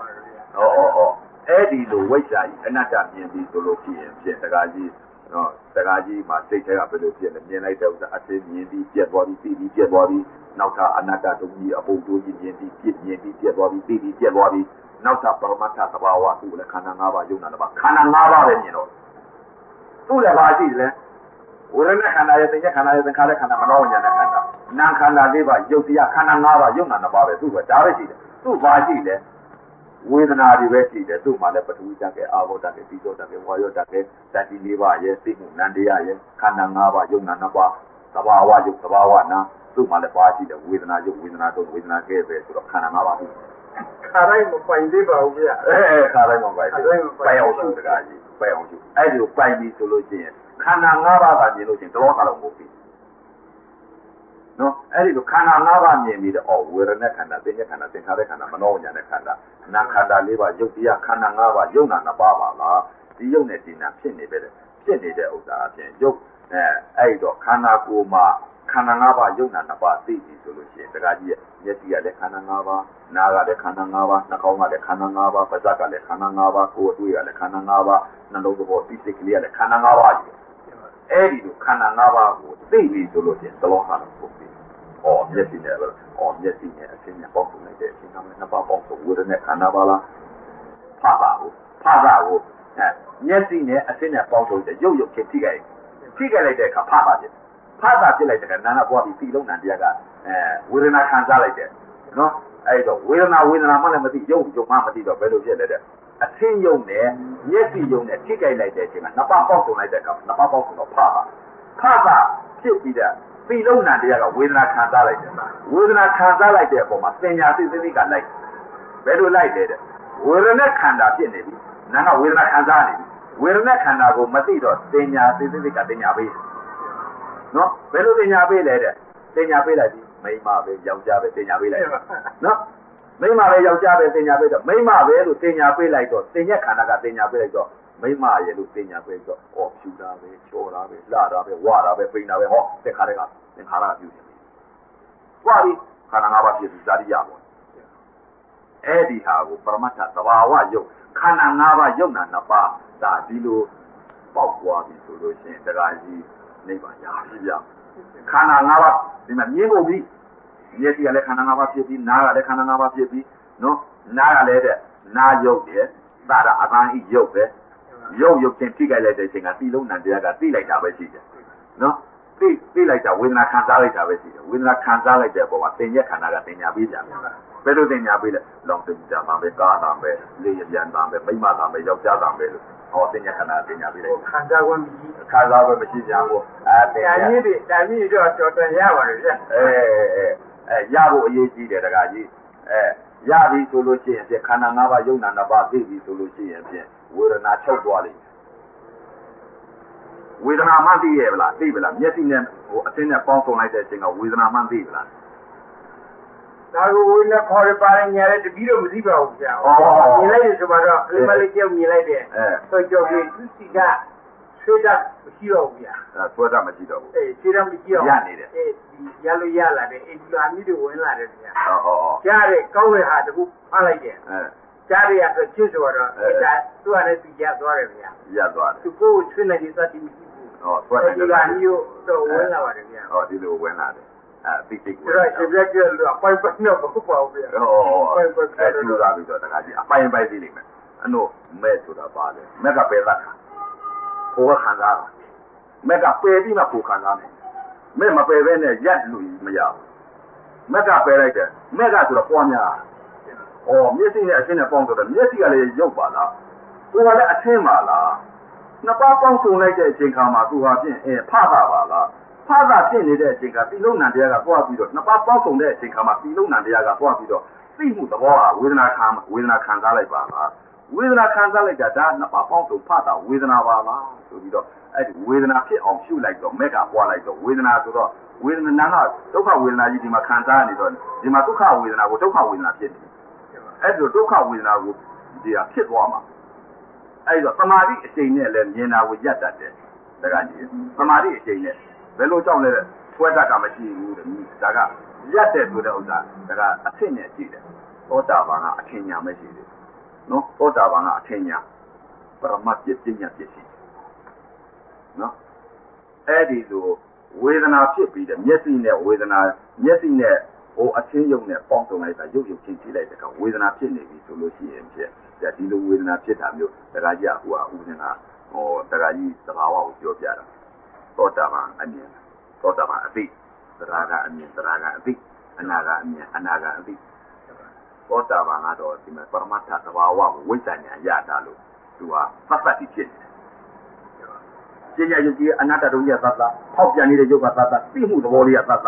အဲ့ဒီလိုဝိဇ္ဇာအနတ္တမြင်ပြီဆိုလို့ဖြစ်ရင်ဖြစ်တရားကြီးတရားကြီးမှာစိတ်ထဲကဘယ်လိုဖြစ်လဲမြင်လိုက်တဲ့ဥစ္စာအသိမြင်ပြီးပြတ်သွားပြီးပြီးပြတ်သွားပြီးနောက်ထပ်အနတ္တတုံးကြီးအပုပ်တိုးကြီးမြင်ပြီးပြည့်မြင်ပြီးပြတ်သွားပြီးပြီးပြတ်သွားပြီးနောက်ထပ်ပရမတ္ထသဘာဝသူ့လည်းခန္ဓာ၅ပါးယုံနာ၅ပါးခန္ဓာ၅ပါးပဲမြင်တော့သူ့လည်းပါရှိတယ်ဝိရဏခန္ဓာရဲ့သင်္ခါရရဲ့သင်္ခါရခန္ဓာမနောဝိညာဏခန္ဓာနာခန္ဓာ၄ပါးယုတ်တရားခန္ဓာ၅ပါးယုံနာ၅ပါးပဲသူ့ပဲဒါပဲရှိတယ်သူ့ပါရှိတယ်ဝေဒနာတွေပဲရှိတယ်သူ့မှာလည်းပထဝီဓာတ်ကအာဘောဓာတ်ကပိသောဓာတ်ကဝါယောဓာတ်ကတတိ၄ပါးရဲ့သိမှုနန္တရားရဲ့ခန္ဓာ၅ပါးယုံနာ၅ပါးသဘာဝယုတ်သဘာဝနာသူ့မှာလည်းပါရှိတယ်ဝေဒနာရုပ်ဝေဒနာတို့ဝေဒနာကဲပဲဆိုတော့ခန္ဓာ၅ပါးဟုတ်ခါတိုင်းမပိုင်သေးပါဘူးဗျာခါတိုင်းမပိုင်သေးပိုင်အောင်ရှုတကားကြီးပိုင်အောင်ရှုအဲ့ဒီကိုပိုင်ပြီးဆိုလို့ရှိရင်ခန္ဓာ၅ပါးကမြင်လို့ရှိရင်တော်တော်လုံးမဟုတ်ဘူးနော်အဲ့ဒီလိုခန္ဓာ၅ပါးမြင်ပြီးတော့ဝေဒနာခန္ဓာသိဉ္ဇခန္ဓာသင်္ခါရခန္ဓာမနောဉာဏ်နဲ့ခန္ဓာနာခန္ဓာ၄ပါးယုတ်တရားခန္ဓာ၅ပါးယုတ်နာ၅ပါးပါလားဒီယုတ်နဲ့ဒီနာဖြစ်နေပဲဖြစ်နေတဲ့ဥစ္စာအပြင်ယုတ်အဲ့တော့ခန္ဓာကိုယ်မှာခန္ဓာ၅ပါးယုတ်နာ၅ပါးသိပြီဆိုလို့ရှိရင်တခါကြီးရဲ့မျက်စိကလည်းခန္ဓာ၅ပါးနားကလည်းခန္ဓာ၅ပါးနှာခေါင်းကလည်းခန္ဓာ၅ပါးပါးစပ်ကလည်းခန္ဓာ၅ပါးကိုယ်အတွေ့ကလည်းခန္ဓာ၅ပါးနှလုံးသဘောသိစိတ်ကလေးကလည်းခန္ဓာ၅ပါးကြီးအဲ့ဒီလိုခန္ဓာ၅ပါးကိုသိပြီဆိုလို့ရှိရင်သလုံးဟာလို့ပုံပြီးမျက်စိနဲ့မျက်စိနဲ့အချင်းနဲ့ပေါင်းစုံလိုက်တဲ့အချင်းကလည်းနှစ်ပါးပေါင်းစုံဝေဒနာခန္ဓာပါလားဖာတာကိုမျက်စိနဲ့အချင်းနဲ့ပေါင်းစုံတဲ့ရုပ်ချင်းထိခဲ့လိုက်တဲ့အခါဖာတာဖြစ်လိုက်တဲ့ကနာနာပွားပြီးပြီးလုံးနံတရားကဝေဒနာခံစားလိုက်တယ်နော်အဲ့တော့ဝေဒနာမှလည်းမသိရုပ်မှမသိတော့ဘယ်လိုဖြစ်လဲတဲ့အသင်းယုံနဲ့မျက်စိယုံနဲ့ထိကြိုက်လိုက်တဲ့အချိန်မှာနှစ်ပါးပေါက်စုံလိုက်တဲ့အခါနှစ်ပါးပေါက်စုံတော့ဖာတာဖြစ်ပြီးတဲ့ပြီးလုံးနံတရားကဝေဒနာခံစားလိုက်တယ်ဝေဒနာခံစားလိုက်တဲ့အပေါ်မှာသင်ညာသိသိကလိုက်ဘယ်လိုလိုက်လဲတဲ့ဝေဒနာခန္ဓာဖြစ်နေပြီနာကဝေဒနာခံစားနေပြီဝေဒနာခန္ဓာကိုမသိတော့သင်ညာသိသိကသင်ညာပေးနော်ဘယ်လိုသင်ညာပေးလဲတဲ့သင်ညာပေးလိုက်ပြီမိမပဲယောက်ျားပဲသင်ညာပေးလိုက်နော်မိမပဲယောက်ျားပဲသင်ညာပေးတော့မိမပဲလို့သင်ညာပေးလိုက်တော့သင်ညက်ခန္ဓာကသင်ညာပေးလိုက်တော့မိမရဲ့လို့သင်ညာပေးတော့ဖြူတာပဲချောတာပဲလှတာပဲဝါတာပဲပိန်တာပဲဟောသင်္ခါရကပြုနေပြီ။သွားပြီခန္ဓာ၅ပါးဖြစ်ပြီးဇာတိရပေါ့။အဲ့ဒီဟာကိုပရမတ္ထသဘာဝယုတ်ခန္ဓာ၅ပါးယုတ်နာနှစ်ပါးဒါဒီလိုပေါက်သွားပြီဆိုလို့ရှိရင်တရားကြီးနိဗ္ဗာန်ရပြီဗျ။ခန္ဓာ၅ပါးဒီမှာမြင်ကုန်ပြီ။မျက်စိကလည်းခန္ဓာ၅ပါးဖြစ်ပြီးနားကလည်းခန္ဓာ၅ပါးဖြစ်ပြီးနော်နားကလည်းတဲ့နားယုတ်တယ်သာရအပန်းဤယုတ်ပဲယုတ်ချင်းထိကြိုက်လိုက်တဲ့အချိန်ကတိလုံးနံတရားကသိလိုက်တာပဲရှိတယ်နော်သိလိုက်တာဝေဒနာခံစားလိုက်တာပဲရှိတယ်ဝေဒနာခံစားလိုက်တဲ့ပုံမှာသင်ညက်ခန္ဓာကသင်ညာပေးကြတယ်ဘယ်လိုသင်ညာပေးလဲလောင်တင်ကြမှာပဲကားတာပဲလေရပြန်တာပဲမိမတာပဲယောက်ျားတာပဲလို့သင်ညက်ခန္ဓာသင်ညာပေးလိုက်ခံစားခွင့်မရှိကြဘူးသင်ညာကြီးတော့တော်တော်ရပါတယ်ဗျရဖို့အရေးကြီးတယ်တခါကြီးရပြီဆိုလို့ရှိရင်ဖြင့်ခန္ဓာ၅ပါးယုံနာ၅ပါးသိပြီဆိုလို့ရှိရင်ဖြင့်ဝေဒနာချုပ်သွားလိမ့်ဝေဒနာမှသိရဲ့ဗလားသိဗလားမျက်စိနဲ့အသင်းနဲ့ပေါင်းစုံလိုက်တဲ့အချိန်ကဝေဒနာမှသိဗလားဒါကိုဝေဒနာခေါ်ရပါရင်ညာတဲ့တပီးတော့မသိပါဘူးဗျာမြင်လိုက်တယ်ဆိုတော့အမလေးကြောက်မြင်လိုက်တယ်ဆိုကြောက်ပြီးသူစီကဆွေးတာမရှိတော့ဘူးဗျာဆွေးတာမရှိတော့ဘူးဆွေးတာမရှိတော့ရနေတယ်ရလို့ရလာတယ်ဒီလိုအမိတွေဝင်လာတယ်ဗျာကြားတဲ့ကောင်းတဲ့ဟာတခုဖမ်းလိုက်တယ်ကြားရဆိုချစ်ဆိုတော့ဒါသူ့အနေနဲ့သူရသွားတယ်ဗျာရသွားတယ်သူကိုချွေးနေသတိမရှိဘူးဆွဲနေတယ်ဒီကအမျိုးတော့ဝင်လာပါတယ်ဗျာဒီလိုဝင်လာတယ်သိသိကိုဒါရှင်ပြည့်လို့ပိုင်ပိုင်တော့မဟုတ်ပါဘူးဗျာပိုင်ပိုင်ကျူလာပြီးတော့တခါကြီးအပိုင်ပိုင်သေးလိမ့်မယ်အနို့မဲ့ဆိုတာပါလေမဲ့ကပယ်သတ်တာကိုယ်ခံစားတာမဲ့ကပယ်ပြီးမှကိုယ်ခံစားတယ်မဲ့မပယ်ဘဲနဲ့ရက်လူမရဘူးမဲ့ကပယ်လိုက်တယ်မဲ့ကဆိုတော့ပွားများမျက်စိနဲ့အချင်းနဲ့ပေါင်းဆိုတော့မျက်စိကလည်းရုပ်ပါလားကိုယ်ကလည်းအချင်းပါလားနှစ်ပါးပေါင်းစုံလိုက်တဲ့အချိန်ခါမှာသူဟာဖြင့်ဖတာပါလားဖတာဖြစ်နေတဲ့အချိန်ကတိလုံးနံတရားကတွားပြီးတော့နှစ်ပါးပေါင်းစုံတဲ့အချိန်ခါမှာတိလုံးနံတရားကတွားပြီးတော့သိမှုသဘောကဝေဒနာခံစားလိုက်ပါလားဝေဒနာခံစားလိုက်တာဒါနှစ်ပါးပေါင်းစုံဖတာဝေဒနာပါလားဆိုပြီးတော့အဲ့ဒီဝေဒနာဖြစ်အောင်ရှုလိုက်တော့မက်ကပွားလိုက်တော့ဝေဒနာဆိုတော့ဝေဒနာကဒုက္ခဝေဒနာကြီးဒီမှာခံစားနေတော့ဒီမှာဒုက္ခဝေဒနာကိုဒုက္ခဝေဒနာဖြစ်တယ်အဲ့ဒီဒုက္ခဝေဒနာကိုဒီဟာဖြစ်သွားမှာအဲ့တော့သမာဓိအချိန်နဲ့လည်းမြင်တာကိုရပ်တတ်တယ်တခါကြီးသမာဓိအချိန်နဲ့ဘယ်လိုကြောင့်လဲဆွဲတတ်တာမရှိဘူးတဲ့ဒါကရပ်တဲ့ဆိုတဲ့ဥစ္စာဒါကအဖြစ်နဲ့ရှိတယ်သောတာပန်ကအထင်ညာမရှိတယ်နော်သောတာပန်ကအထင်ညာပရမတ်ပြည့်ညာပြည့်ရှိနော်အဲ့ဒီလိုဝေဒနာဖြစ်ပြီးတဲ့မျက်စိနဲ့ဝေဒနာမျက်စိနဲ့အချင်းယုံနဲ့ပေါင်းစုံလိုက်တာရုပ်ချင်းကြည့်လိုက်တဲ့အခါဝေဒနာဖြစ်နေပြီဆိုလို့ရှိရင်ဖြင့်ဒီလိုဝေဒနာဖြစ်တာမျိုးတရားကြီးကဥစဉ်ကတရားကြီးသဘာဝကိုပြောပြတာသောတာပန်အမြင်သောတာပန်အသိတရားကအမြင်တရားကအသိအနာကအမြင်အနာကအသိသောတာပန်ကတော့ဒီမှာပရမတ္ထသဘာဝကိုဝိဇ္ဇာဉာဏ်ရတာလို့သူကသတ္တတိဖြစ်တယ်ကျင့်ရယုတ်ကြီးအနတ္တတို့ရသတ္တဖောက်ပြန်နေတဲ့ယုတ်ကသတ္တသိမှုသဘောလေးကသတ္တ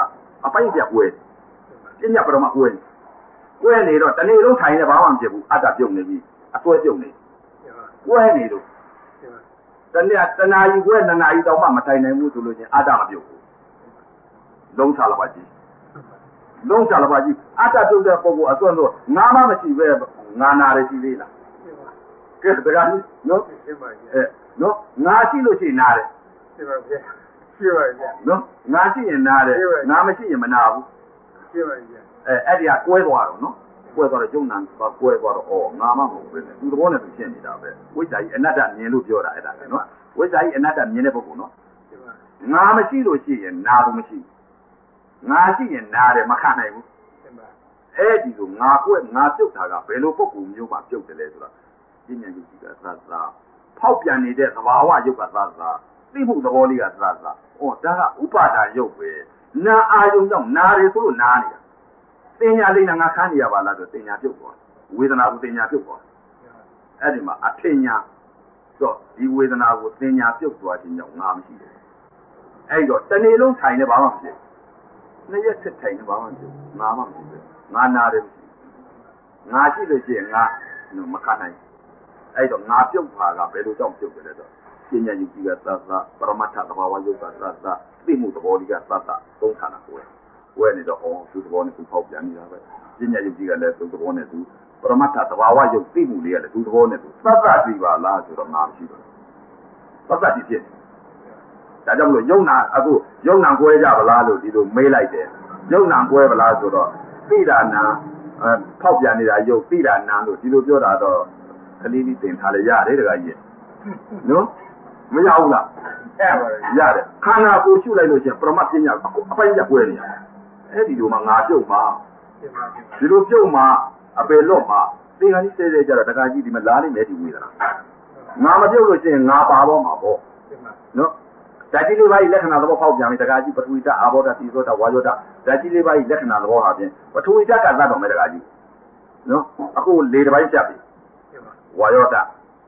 အပိုက်ပြကွဲပြညပရမကွဲကွဲနေတော့တနေ့လုံးထိုင်နေဘာမှမဖြစ်ဘူးအတ္တပြုတ်နေပြီအစွဲပြုတ်နေကွဲနေတော့တနေ့တနာယူကွဲ2နာရီတောင်မှမထိုင်နိုင်ဘူးဆိုလို့ချင်းအတ္တမပြုတ်ဘူးလုံးချလာပါကြီးလုံးချလာပါကြီးအတ္တပြုတ်တဲ့ပုဂ္ဂိုလ်အစွမ်းဆိုငါမှမရှိပဲငါနာရရှိသေးလားကဲတရားကြီးနော်နော်ငါရှိလို့ရှိရင်နာတယ်ရှိပါဗျာရှိပါဗျာနော်ငါရှိရင်နာတယ်ငါမရှိရင်မနာဘူးရှိပါဗျာအဲ့ဒီကကွဲသွားတော့နော်ကွဲသွားတော့ယုံနာကွဲသွားတော့ဩငါမှမဟုတ်ဘူးလေသူသဘောနဲ့သူရှင်းနေတာပဲဝိဇ္ဇာကြီးအနတ္တမြင်လို့ပြောတာအဲ့ဒါပဲနော်ဝိဇ္ဇာကြီးအနတ္တမြင်တဲ့ပုဂ္ဂိုလ်နော်ငါမရှိလို့ရှိရင်နာလို့မရှိဘူးငါရှိရင်နာတယ်မခံနိုင်ဘူးအဲ့ဒီလိုငါကွဲငါပြုတ်တာကဘယ်လိုပုဂ္ဂိုလ်မျိုးမှပြုတ်တယ်လဲဆိုတော့ဉာဏ်ဉာဏ်ကြီးကသတ်သားဖောက်ပြန်နေတဲ့သဘာဝရုပ်ကသတ်သားသိမှုသဘောလေးကသတ်သားဩဒါကဥပါဒာရုပ်ပဲနာအာယုံကြောင့်နာတယ်ဆိုလို့နာနေတာတင်ညာလိမ့်ငါခန်းနေရပါလားဆိုတင်ညာပြုတ်သွားဝေဒနာကိုတင်ညာပြုတ်သွားအဲ့ဒီမှာအထင်ညာတော့ဒီဝေဒနာကိုတင်ညာပြုတ်သွားခြင်းကြောင့်ငါမရှိဘူးအဲ့တော့တနေ့လုံးထိုင်နေဘာမှမဖြစ်နှစ်ရက်ဆက်ထိုင်နေဘာမှမဖြစ်ငါမှမရှိဘူးငါနာတယ်ငါရှိလို့ရှိရင်ငါမခံနိုင်အဲ့တော့ငါပြုတ်ပါကဘယ်လိုကြောင့်ပြုတ်တယ်လဲဆိုပညာယူကြီးကသတ်သတ်ပရမတ္ထသဘာဝယုတ်ကသတ်သတ်သိမှုသဘောလေးကသတ်သတ်သုံးခါနာကိုဝဲနေတော့သူသဘောနဲ့သူပေါက်ပြန်နေတာပဲပညာယူကြီးကလည်းသူသဘောနဲ့သူပရမတ္ထသဘာဝယုတ်သိမှုလေးကလည်းသူသဘောနဲ့သူသတ်သတ်ပြီးပါလားဆိုတော့ငါမရှိတော့သတ်သတ်ဒီဖြစ်ဒါကြောင့်မလို့ယုံနာအခုယုံနာကွဲကြပါလားလို့ဒီလိုမေးလိုက်တယ်ယုံနာကွဲပါလားဆိုတော့သိတာနာဖောက်ပြန်နေတာယုတ်သိတာနာလို့ဒီလိုပြောတာတော့ကလေးလေးတင်ထားလေရတယ်တခါကြီးနော်မရဘူးလားရတယ်ခန္ဓာကိုယ်ရှုလိုက်လို့ချင်းပရမတ်ပညာအပိုင်းရက်ွဲနေရတယ်အဲ့ဒီလိုမှငါပြုတ်မှာဒီလိုပြုတ်မှာအပေလွတ်မှာသင်္ကန်းကြီးတဲတဲကြတော့တခါကြီးဒီမှာလားနေမယ်ဒီဝေဒနာငါမပြုတ်လို့ချင်းငါပါတော့မှာပေါ့နော်ဓာတ်ကြီးလေးပါးလက္ခဏာသဘောဖောက်ပြန်ပြီတခါကြီးပထဝီဓာတ်အာဘောဓာတ်တိသောဓာတ်ဝါယောဓာတ်ဓာတ်ကြီးလေးပါးလက္ခဏာသဘောဟာဖြင့်ပထဝီဓာတ်ကသတ်တော်မယ်တခါကြီးနော်အခုလေတစ်ပိုင်းဖြတ်ပြီဝါယောဓာတ်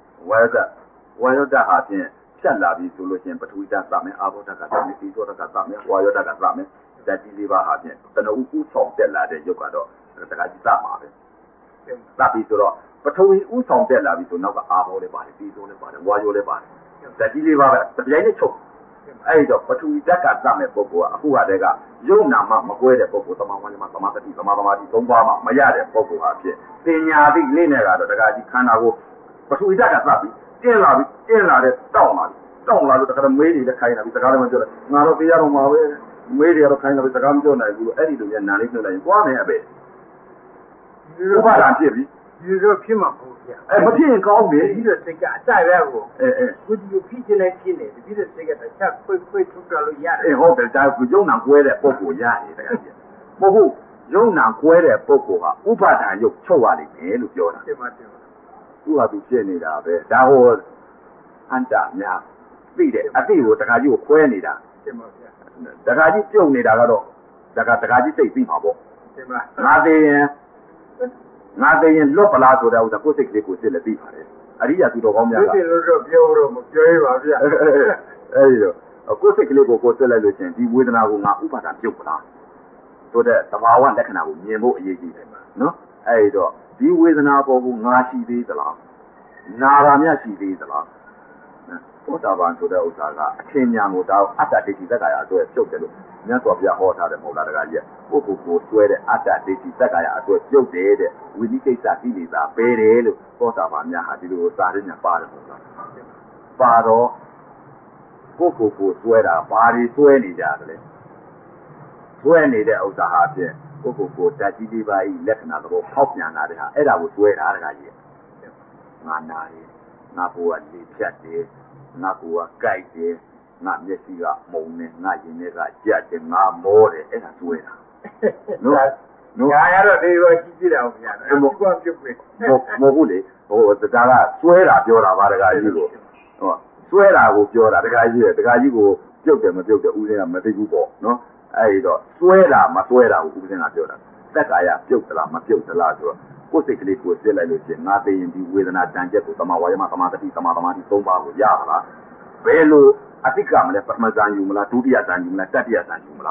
ဟာဖြင့်ဖြတ်လာပြီဆိုလို့ချင်းပထဝီဓာတ်သတ်မယ်အာဘောဓာတ်ကသတ်မယ်တိသောဓာတ်ကသတ်မယ်ဝါယောဓာတ်ကသတ်မယ်ဓာတ်ကြီးလေးပါးဟာဖြင့်တဏှုဥဆောင်တက်လာတဲ့ယုတ်ကတော့တခါကြီးသတ်မှာပဲသတ်ပြီဆိုတော့ပထဝီဥဆောင်တက်လာပြီဆိုနောက်ကအာဘောလည်းပါတယ်တိသောလည်းပါတယ်ဝါယောလည်းပါတယ်ဓာတ်ကြီးလေးပါးပဲတစ်ပြိုင်နဲ့ချုပ်အဲ့တော့ပထဝီဓာတ်ကသတ်မဲ့ပုဂ္ဂိုလ်ကအခုဟာတည်းကယုံနာမှမကွဲတဲ့ပုဂ္ဂိုလ်သမာဝါယမသမာဓိသမာသမာဓိသုံးပါးမှမရတဲ့ပုဂ္ဂိုလ်ဟာဖြစ်ပညာသိလေးနဲ့ကတော့တခါကြီးခန္ဓာကိုပထဝီဓာတ်ကသတ်ပြီးတင်းလာတဲ့တောင်းလာလို့တခါမေးနေတဲ့ခိုင်းလာပြီးတခါလည်းမပြောတယ်ငါတော့တရားတော်မှာပဲမေးတွေကတော့ခိုင်းလာပြီးတခါမပြောနိုင်ဘူးအဲ့ဒီလိုညနာလေးပြောလိုက်ရင်သွားမယ်အပဲဥပါဒံဖြစ်ပြီဒီလိုဖြစ်မှာမဟုတ်ဗျာမဖြစ်ရင်ကောင်းတယ်ဒီလိုစိတ်ကအကြရဲကိုကိုဒီလိုဖြစ်နေတယ်ဒီလိုစိတ်ကတခြားခွေထုတ်ကြလို့ရတယ်ဟုတ်တယ်ဒါကယုံနာကွဲတဲ့ပုံကိုရတယ်တကယ်ကြီးမဟုတ်ယုံနာကွဲတဲ့ပုံကဥပါဒံယုတ်ချုပ်ရလိမ့်မယ်လို့ပြောတာတင်ပါသူဟာသူဖြစ်နေတာပဲဒါဟောအန္တများသိတယ်အသိကိုတခါကြီးကိုခွဲနေတာတင်ပါဗျာတခါကြီးပြုတ်နေတာကတော့တခါကြီးသိပြီးမှာပေါ့တင်ပါငါသိရင်လွတ်ပလားဆိုတဲ့ဥစ္စာကိုယ်စိတ်ကလေးကိုစစ်လက်သိပါတယ်အရိယာသူတော်ကောင်းများကသိလို့တော့ပြောတော့မပြောရပါဗျာအဲဒီတော့ကိုယ်စိတ်ကလေးကိုစစ်လိုက်လို့ချင်းဒီဝေဒနာကိုငါဥပါဒံပြုတ်ပလားဆိုတဲ့သဘာဝလက္ခဏာကိုမြင်ဖို့အရေးကြီးတယ်နော်အဲဒီတော့ဒီဝေဒနာပေါ်ကိုငါရှိသေးသလားနာရာမြရှိသေးသလားသောတာပန်ဆိုတဲ့ဥစ္စာကအထင်ညာကိုဒါအတ္တဒိဋ္ဌိသက္ကာယအတွက်ပြုတ်တယ်လို့မြတ်စွာဘုရားဟောထားတယ်မဟုတ်လားတကားကြီးပုဂ္ဂိုလ်ကိုဆွဲတဲ့အတ္တဒိဋ္ဌိသက္ကာယအတွက်ပြုတ်တယ်တဲ့ဝိနိကိစ္စကိလေသာပယ်တယ်လို့သောတာပန်များဟာဒီလိုစာရင်းညာပါတယ်မဟုတ်လားပါတော့ပုဂ္ဂိုလ်ကိုဆွဲတာဘာတွေဆွဲနေကြတယ်လဲဆွဲနေတဲ့ဥစ္စာဟာဖြင့်ပုဂ္ဂိုလ်ကိုဓာတ်ကြီးလေးပါးဤလက္ခဏာသဘောဖောက်ပြန်လာတဲ့ဟာအဲ့ဒါကိုဆွဲတာတကားကြီးငါနာတယ်ငါကိုယ်ကလေဖြတ်တယ်ငါကိုယ်ကကြိုက်တယ်ငါမျက်စိကမှုံတယ်ငါရင်ထဲကကြက်တယ်ငါမောတယ်အဲ့ဒါဆွဲတာနော်ငါရတော့ဒီလိုကြည့်ကြည့်တာဟုတ်ဗျာအဲ့လိုကွာပြုတ်ပြီမဟုတ်ဘူးလေဟိုဒါကဆွဲတာပြောတာပါတကားကြီးကိုဟောဆွဲတာကိုပြောတာတကားကြီးကိုပြုတ်တယ်မပြုတ်တယ်ဦးစင်းကမသိဘူးပေါ့နော်အဲ့တော့ဆွဲတာမဆွဲတာကိုဦးစင်းကပြောတာသက်ကာယပြုတ်သလားမပြုတ်သလားဆိုတော့ကိုယ်စိတ်ကလေးကိုစစ်လိုက်လို့ရှိရင်ငါသိရင်ဒီဝေဒနာတန်ချက်ကိုသမာဝါယမသမာဓိသမာသမာဓိသုံးပါးကိုရပါလားဘယ်လိုအတိကမလဲပထမဇန်ယူမလားဒုတိယဇန်ယူမလားတတိယဇန်ယူမလား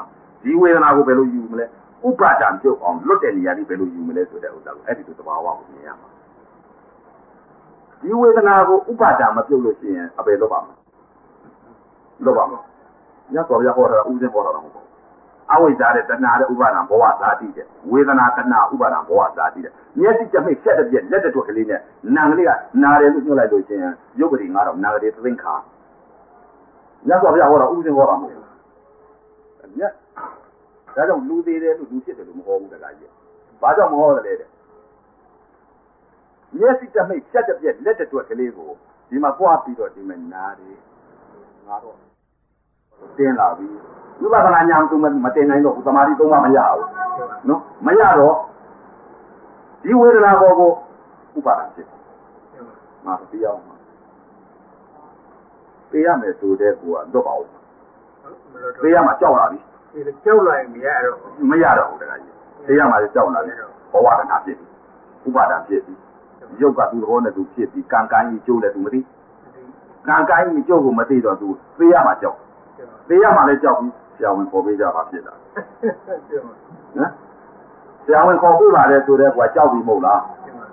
ဒီဝေဒနာကိုဘယ်လိုယူမလဲဥပါဒံပြုတ်အောင်လွတ်တဲ့နေရာကြီးဘယ်လိုယူမလဲဆိုတဲ့ဥစ္စာကိုအဲ့ဒီလိုသဘာဝကိုမြင်ရမှာဒီဝေဒနာကိုဥပါဒံမပြုတ်လို့ရှိရင်အပယ်လွတ်ပါမယ်လွတ်ပါမယ်ညတော်ရဟောတာဥစဉ်ဟောတာတော့မဟုတ်ဘူးအဝိဇ္ဇာတဲ့တဏှာတဲ့ဥပါဒံဘဝသာတိတဲ့ဝေဒနာတဏှာဥပါဒံဘဝသာတိတဲ့မျက်စိတမိတ်ဆက်တဲ့ပြက်လက်တဲ့ထွက်ကလေးနဲ့နာကလေးကနာတယ်လို့ညွှန်လိုက်လို့ရှိရင်ရုပ်ကလေးငါတော့နာကလေးသိသိခါညတော်ရဟောတာဥစဉ်ဟောတာမဟုတ်ဘူးညဒါကြောင့်လူသေးတယ်လို့လူဖြစ်တယ်လို့မဟောဘူးတခါကြီးဘာကြောင့်မဟောတယ်လဲတဲ့မျက်စိတမိတ်ဆက်တဲ့ပြက်လက်တဲ့ထွက်ကလေးကိုဒီမှာပွားပြီးတော့ဒီမှာနာတယ်ငါတော့တင်းလာပြီဝိပဿနာဉာဏ်သူမတင်နိုင်တော့ဘူးသမာဓိသုံးပါမရဘူးနော်မရတော့ဒီဝေဒနာဘောကိုဥပါဒံဖြစ်ငါသိအောင်သိရမယ်ဆိုတဲ့ကူကတော့ပါဦးသိရမှာကြောက်လာပြီကြောက်လာရင်မရတော့ဘူးတခါကြီးသိရမှာကြောက်လာတယ်ဘဝတဏှာဖြစ်ပြီဥပါဒံဖြစ်ပြီရုပ်ကသူ့ဘောနဲ့သူဖြစ်ပြီကံကိုင်းကြီးကျိုးလည်းသူမသိကံကိုင်းကြီးကျိုးကိုမသိတော့သူသိရမှာကြောက်သိရမှာလည်းကြောက်ပြီးဆရာဝန်ခေါ်ပေးကြပါဖြစ်တာနော်ဆရာဝန်ခေါ်ပေးပါလေဆိုတဲ့ကွာကြောက်ပြီးမဟုတ်လား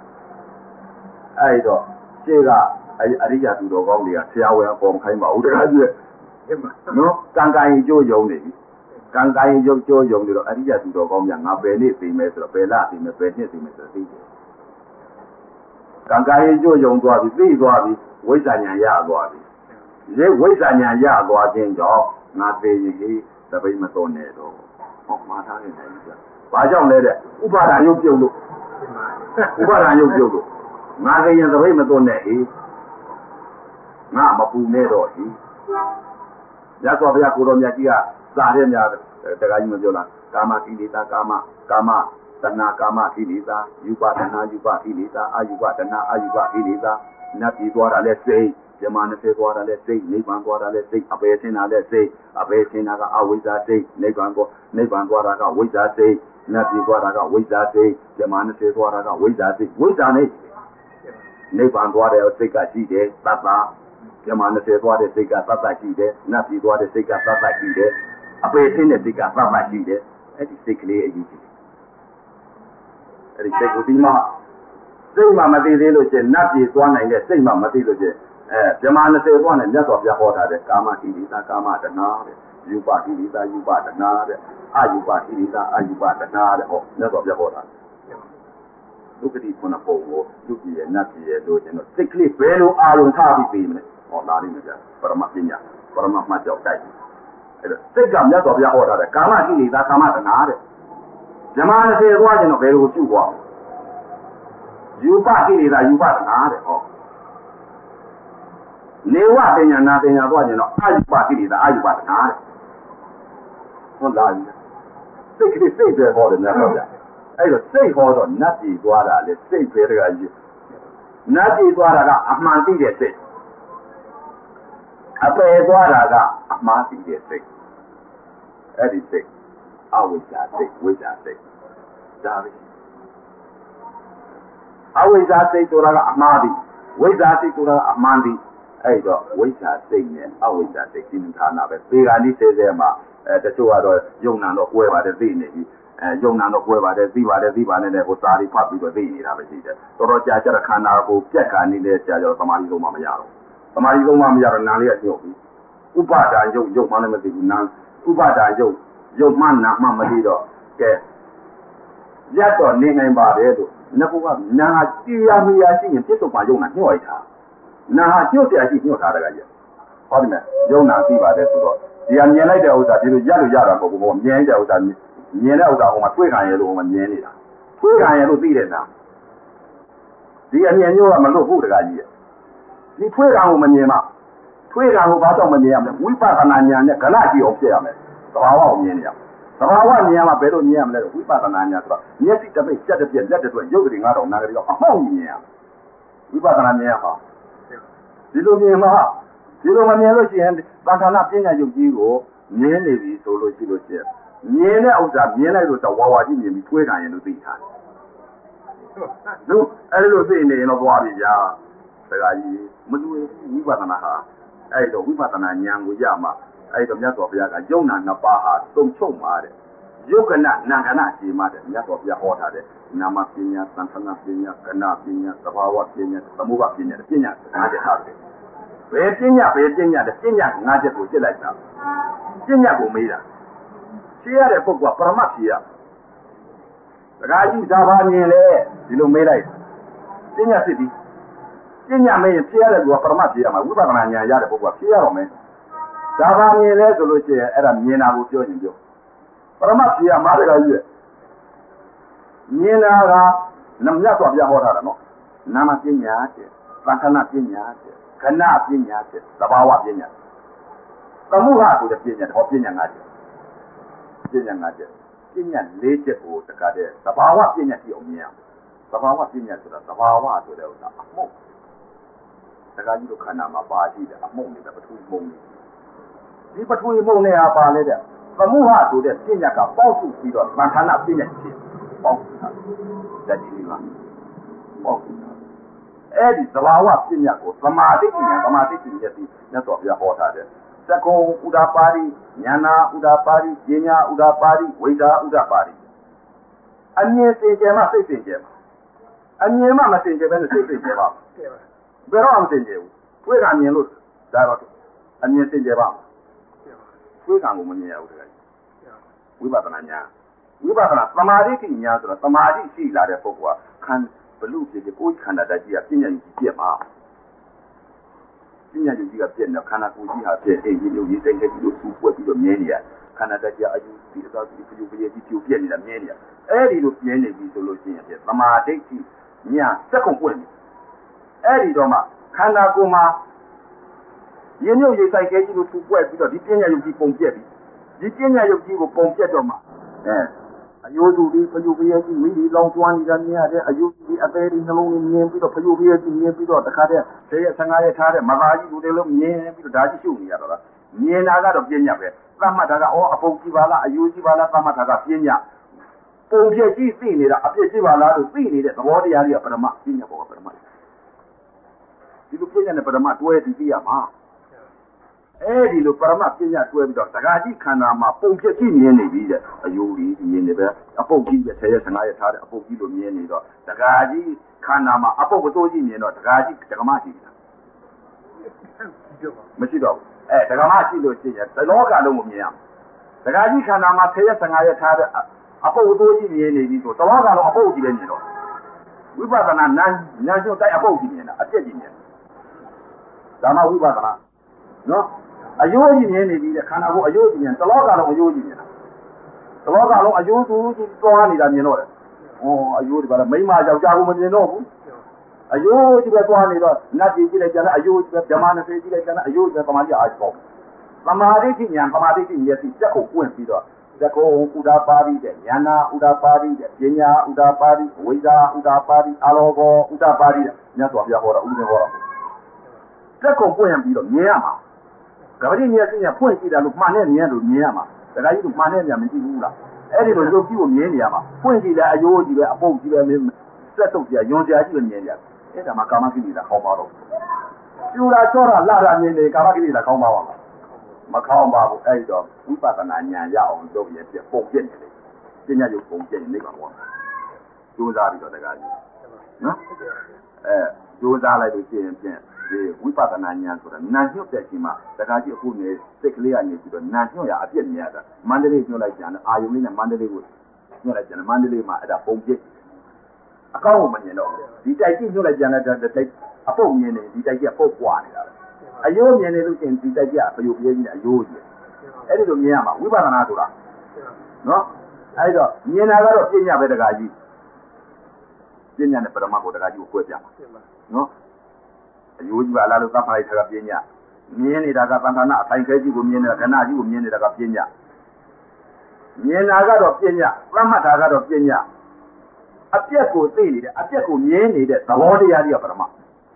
အဲ့တော့ရှေ့ကအရိယာသူတော်ကောင်းတွေကဆရာဝန်ပေါ်မခိုင်းပါဘူးတခါကြီးနော်ကံကိုင်းကျိုးယုံနေပြီကံကိုင်းကျိုးယုံနေတော့အရိယာသူတော်ကောင်းများငါပဲနေ့သိမယ်ဆိုတော့ပဲလားသိမယ်ပဲနှစ်သိမယ်ဆိုတော့သိတယ်ကံကိုင်းကျိုးယုံသွားပြီသိသွားပြီဝိဇ္ဇာဉာဏ်ရသွားပြီဒီဝိဇ္ဇာဉာဏ်ရသွားခြင်းကြောင့်ငါသေးရင်သပိမတော်နဲ့တော့ဟောမှားထားနေတယ်ကြာဘာကြောင့်လဲတဲ့ဥပါဒာရုပ်ပြုတ်လို့ဥပါဒာရုပ်ပြုတ်လို့ငါသေးရင်သပိမတော်နဲ့ငါမပူနဲ့တော့ရသော်ဘုရားကိုတော်မြတ်ကြီးကစာရဲများတခါကြီးမပြောလားကာမကိလေသာကာမတဏှာကာမကိလေသာယူပတဏှာယူပကိလေသာအာယူပတဏှာအာယူပကိလေသာနတ်ပြည်သွားတာလဲစိတ်ဇမနစေသွားတာလဲစိတ်နိဗ္ဗာန်သွားတာလဲစိတ်အပေသင်တာလဲစိတ်အပေသင်တာကအဝိဇ္ဇာစိတ်နိဗ္ဗာန်သွားတာကဝိဇ္ဇာစိတ်နတ်ပြည်သွားတာကဝိဇ္ဇာစိတ်ဇမနစေသွားတာကဝိဇ္ဇာစိတ်ဝိဇ္ဇာနဲ့နိဗ္ဗာန်သွားတဲ့စိတ်ကရှိတယ်သတ္တဇမနစေသွားတဲ့စိတ်ကသတ္တရှိတယ်နတ်ပြည်သွားတဲ့စိတ်ကသတ္တရှိတယ်အပေသင်တဲ့စိတ်ကသတ္တရှိတယ်အဲ့ဒီစိတ်ကလေးအရေးကြီးအဲ့ဒီစိတ်ကိုဒီမှာစိတ်မှမသိသေးလို့ချင်းနတ်ပြည်သွားနိုင်တဲ့စိတ်မှမသိလို့ချင်းဇမနစေသွားနဲ့မြတ်စွာဘုရားဟောထားတဲ့ကာမကိလေသာကာမတဏှာတဲ့ယူပကိလေသာယူပတဏှာတဲ့အာယူပကိလေသာအာယူပတဏှာတဲ့ဟောမြတ်စွာဘုရားဟောတာဒုက္ခတိခုနပုံကိုသူကြည့်ရဲ့နတ်ပြည်ရဲ့လို့ကျွန်တော်စိတ်ကလေးဘယ်လိုအာရုံထားပြီးပြီမလဲဟောလာလိမ့်မယ်ဗျာပရမပညာပရမမှတ်ကြောက်တိုက်အဲ့တော့စိတ်ကမြတ်စွာဘုရားဟောထားတဲ့ကာမကိလေသာကာမတဏှာတဲ့ဇမနစေသွားကျွန်တော်ဘယ်လိုရှုသွားယူပကိလေသာယူပတဏှာတဲ့ဟောနေဝတင်ညာနာတင်ညာသွားကျင်တော့အာယုပကိလေသာအာယုပတဏှာတဲ့ဟုတ်လားစိတ်ကလေးစိတ်ပဲဟောတယ်များတော့ဗျအဲ့တော့စိတ်ဟောတော့နတ်ပြည်သွားတာလေစိတ်ပဲတကကြီးနတ်ပြည်သွားတာကအမှန်သိတဲ့စိတ်အပယ်သွားတာကအမှားသိတဲ့စိတ်အဲ့ဒီစိတ်အဝိဇ္ဇာစိတ်ဝိဇ္ဇာစိတ်ဒါပဲအဝိဇ္ဇာစိတ်ဆိုတာကအမှားသိဝိဇ္ဇာစိတ်ဆိုတာကအမှန်သိအဲ့တော့ဝိဇ္ဇာစိတ်နဲ့အဝိဇ္ဇာစိတ်ဒီဌာနပဲသေဂာနိစေစေမှာတချို့ကတော့ယုံနာတော့ကွဲပါတယ်သိနေပြီယုံနာတော့ကွဲပါတယ်သိပါတယ်သိပါနဲ့ဟိုစာရီဖတ်ပြီးတော့သိနေတာပဲရှိတယ်တော်တော်ကြာကြာခန္ဓာကိုပြက်ခါနေတဲ့ကြာကြာသမာဓိလုံးမှမရတော့သမာဓိလုံးမှမရတော့နာလေးကညှို့ပြီဥပါဒာယုတ်မှလည်းမသိဘူးနာဥပါဒာယုတ်မှနာမှမသိတော့ကဲရတော့နေနိုင်ပါတယ်လို့ငါကနာတရားမရရှိရင်ပြစ္ဆုတ်ပါယုံနာညှို့လိုက်တာနာဟာညှို့တရားရှိညှို့ထားတယ်ကကြီးဟောဒီမဲ့ယုံနာသိပါတယ်ဆိုတော့ဒီကမြင်လိုက်တဲ့ဥစ္စာဒီလိုရလို့ရတာမဟုတ်ဘူးဟောမြင်တဲ့ဥစ္စာမြင်တဲ့ဥစ္စာဟိုမှာတွေးခံရလို့ဟိုမှာမြင်နေတာတွေးခံရလို့သိတဲ့နာဒီအမြင်မျိုးကမလွတ်ဘူးတကကြီးဒီတွေးခံကိုမမြင်မှတွေးခံကိုဘာတော့မမြင်ရမလဲဝိပဿနာဉာဏ်နဲ့ခဏကြည့်အောင်ဖြစ်ရမယ်သဘာဝကိုမြင်နေရသဘာဝမြင်ရမှဘယ်လိုမြင်ရမလဲဝိပဿနာဉာဏ်ဆိုတော့မျက်စိတစ်ပိတ်စက်တစ်ပြက်လက်တစ်တွက်ရုပ်ကလေး9000နာကလေးတော့အမှောက်မြင်ရဝိပဿနာမြင်ရဟာဒီလိုမြင်မှာဒီလိုမမြင်လို့ရှိရင်သံဌာနပညာယုတ်ကြီးကိုမြင်နေပြီဆိုလို့ရှိရင်မြင်တဲ့ဥစ္စာမြင်လိုက်လို့တော့ဝါဝါကြီးမြင်ပြီးတွေးခံရင်လို့သိထားတယ်သူအဲ့လိုသိနေရင်တော့သွားပြီကြာတခါကြီးမလူဝိပဿနာဟာအဲ့တော့ဝိပဿနာဉာဏ်ကိုရမှအဲ့တော့မြတ်စွာဘုရားကယုံနာနှစ်ပါးဟာသုံးချုပ်မှာတဲ့ Yokana, Nagana, Mother, Yakovia Hota, Nama Pina, Santana Pina, Kana Pina, Sabawa Pina, Samuva Pina, Pina, Nadia. Virginia, the Pina, Nadia would like that. Pina Gumida. She had a book of Paramatia. The guy is Davani, you made it. Pina City. Pina made Pierre go Paramatia, my Wubamania, Yadabook of Pierre. Davani, Lucia, and Nina would join you. Paramatia, Mother, Nina, Namnato of Yahorano, Nama Pinyate, Santana Pinyate, Kana Pinyate, Sabawa Pinyate. Samuha to the Pinyan or Pinyangate. Pinyangate. Pinyan later for the Kade, Sabawa Pinyati of Mia. Sabawa Pinyat to the Sabawa to the Amo. The Gayu Kanama Badi, the Amon, the Patu Moni. The Patu Moni are Baleda. Samuha to the Pinyaka, Bosu, Santana Pinyati. That is one. Eddie, the Lawa Pinyaco, Samadi, that's what we are hot. Sako Udapari, Yana Udapari, Genya Udapari, Weda Udapari. And yes, Jema say Jema. And your mamma say Jema say Jema. Where are you? Where are you? Look, Darot, and yes, Jema. Where are you? We got an anya. We got a Samadi in Yazra, Samadi, she like a Pogua, can believe the old Canada, Pina, Yama. Pina, you have been a Canada, you have said, hey, you think you do what you mania. Canada, you be a Ethiopian in a mania. Eddie look Yenny, solution, Samadi, Nia, second one. Eddie Doma, Kanagoma. You know, you say, you to work because the Pina you keep on getting. The Pina you keep on getting. You do this for you, really long one, you be a very long in the for you here in the middle of the Kade, say a Sangaya Tade, Mavaji, who they look near to Dadi Shuni, Niena of Genya, Ramataga or Apokivala, Ayuzivala, Ramataga, Pina. Pongia, she's seen it, Apizivala, who's seen it, the body area for the mark, Singapore for the money. You look in the Paramat, where to be a mark. Eddie look for a map in that way, Dr. Gaji Kanama, Ponkia, Nienida, a Yuri, Nienida, a Poki, the Sayas and I had a Poki, Nienida, the Gaji Kanama, a Pokotoji, the Gaji, Tagamati. Machido, Tagamati, the Loga Lumia. The Gaji Kanama, Sayas and I had a Pokotoji, Nienida, the Loga of Poki, we were a national Diapoki, a Teddy. Dama, we were no. A Yogi in the Kanabo, a Yogi, and the Loga of Yogi. The Loga of Yogi is gone, you know. Oh, a Yogi, but a Mayma of Jarum, you know. A Yogi was one, not the Gilagana, a Yogi, Jamana, a Yogi, the Maria Ico. Samadi, and Samadi, yes, it's Jaco, Peter. Jaco, Udapari, Yana, Udapari, Kenya, Udapari, Weda, Udapari, Alogo, Udapari, that's what you are, Udahora. Jaco, Peter, Yama. Gavin has been appointed at Lukman and Yama, that I look man and Yamila. Eddie was looking at Yama, pointed at Yogi, a boat, settled the Yonja, even Yaya. It's a Makamaki, the Homaro. You are Tora Lara in the Kamaki, the Homaro. Macamba, Edo, Upatana, Yao, Dovi, the folk gently. Then you folk get nigger one. Those are the guys. No? Those are like the same. We pass an onion to the national Tekima, the Gaji who is sickly and to the national Apian, Mandalay is no like an Iron and Mandalay wood. No like an Mandalay at a home gate. A common, you know. The idea no like Janata that takes a home yen, the idea for one. A Yogian looking the idea for you being a Yogi. Edo Yama, we pass an Adura. No? I don't. Yena of Kenya with the Gaji. Kenya and Paramako, the Gaji with Yama. No? You will allow the Papa Carabina. Mieni da Gapana, Tankaji, Gumina, Canadi, Gumina da Gapina. Miena of Kenya, Ramata of Kenya. A Piaco, a Piaco, Mieni, the body area of Rama.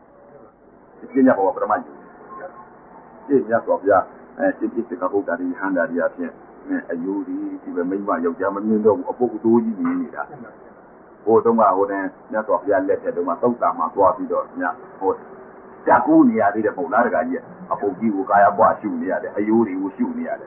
Kenya for Ramaju. Kenya of Ya, and it's a couple that is handed here. And you even make my young German, a book to you. Oh, don't go then, that's of Ya letter, the Matota, Matua, yeah, Jacunia did a Polarga, a Pogi, Kaya Bashu near the Ayuri, who shoot near it.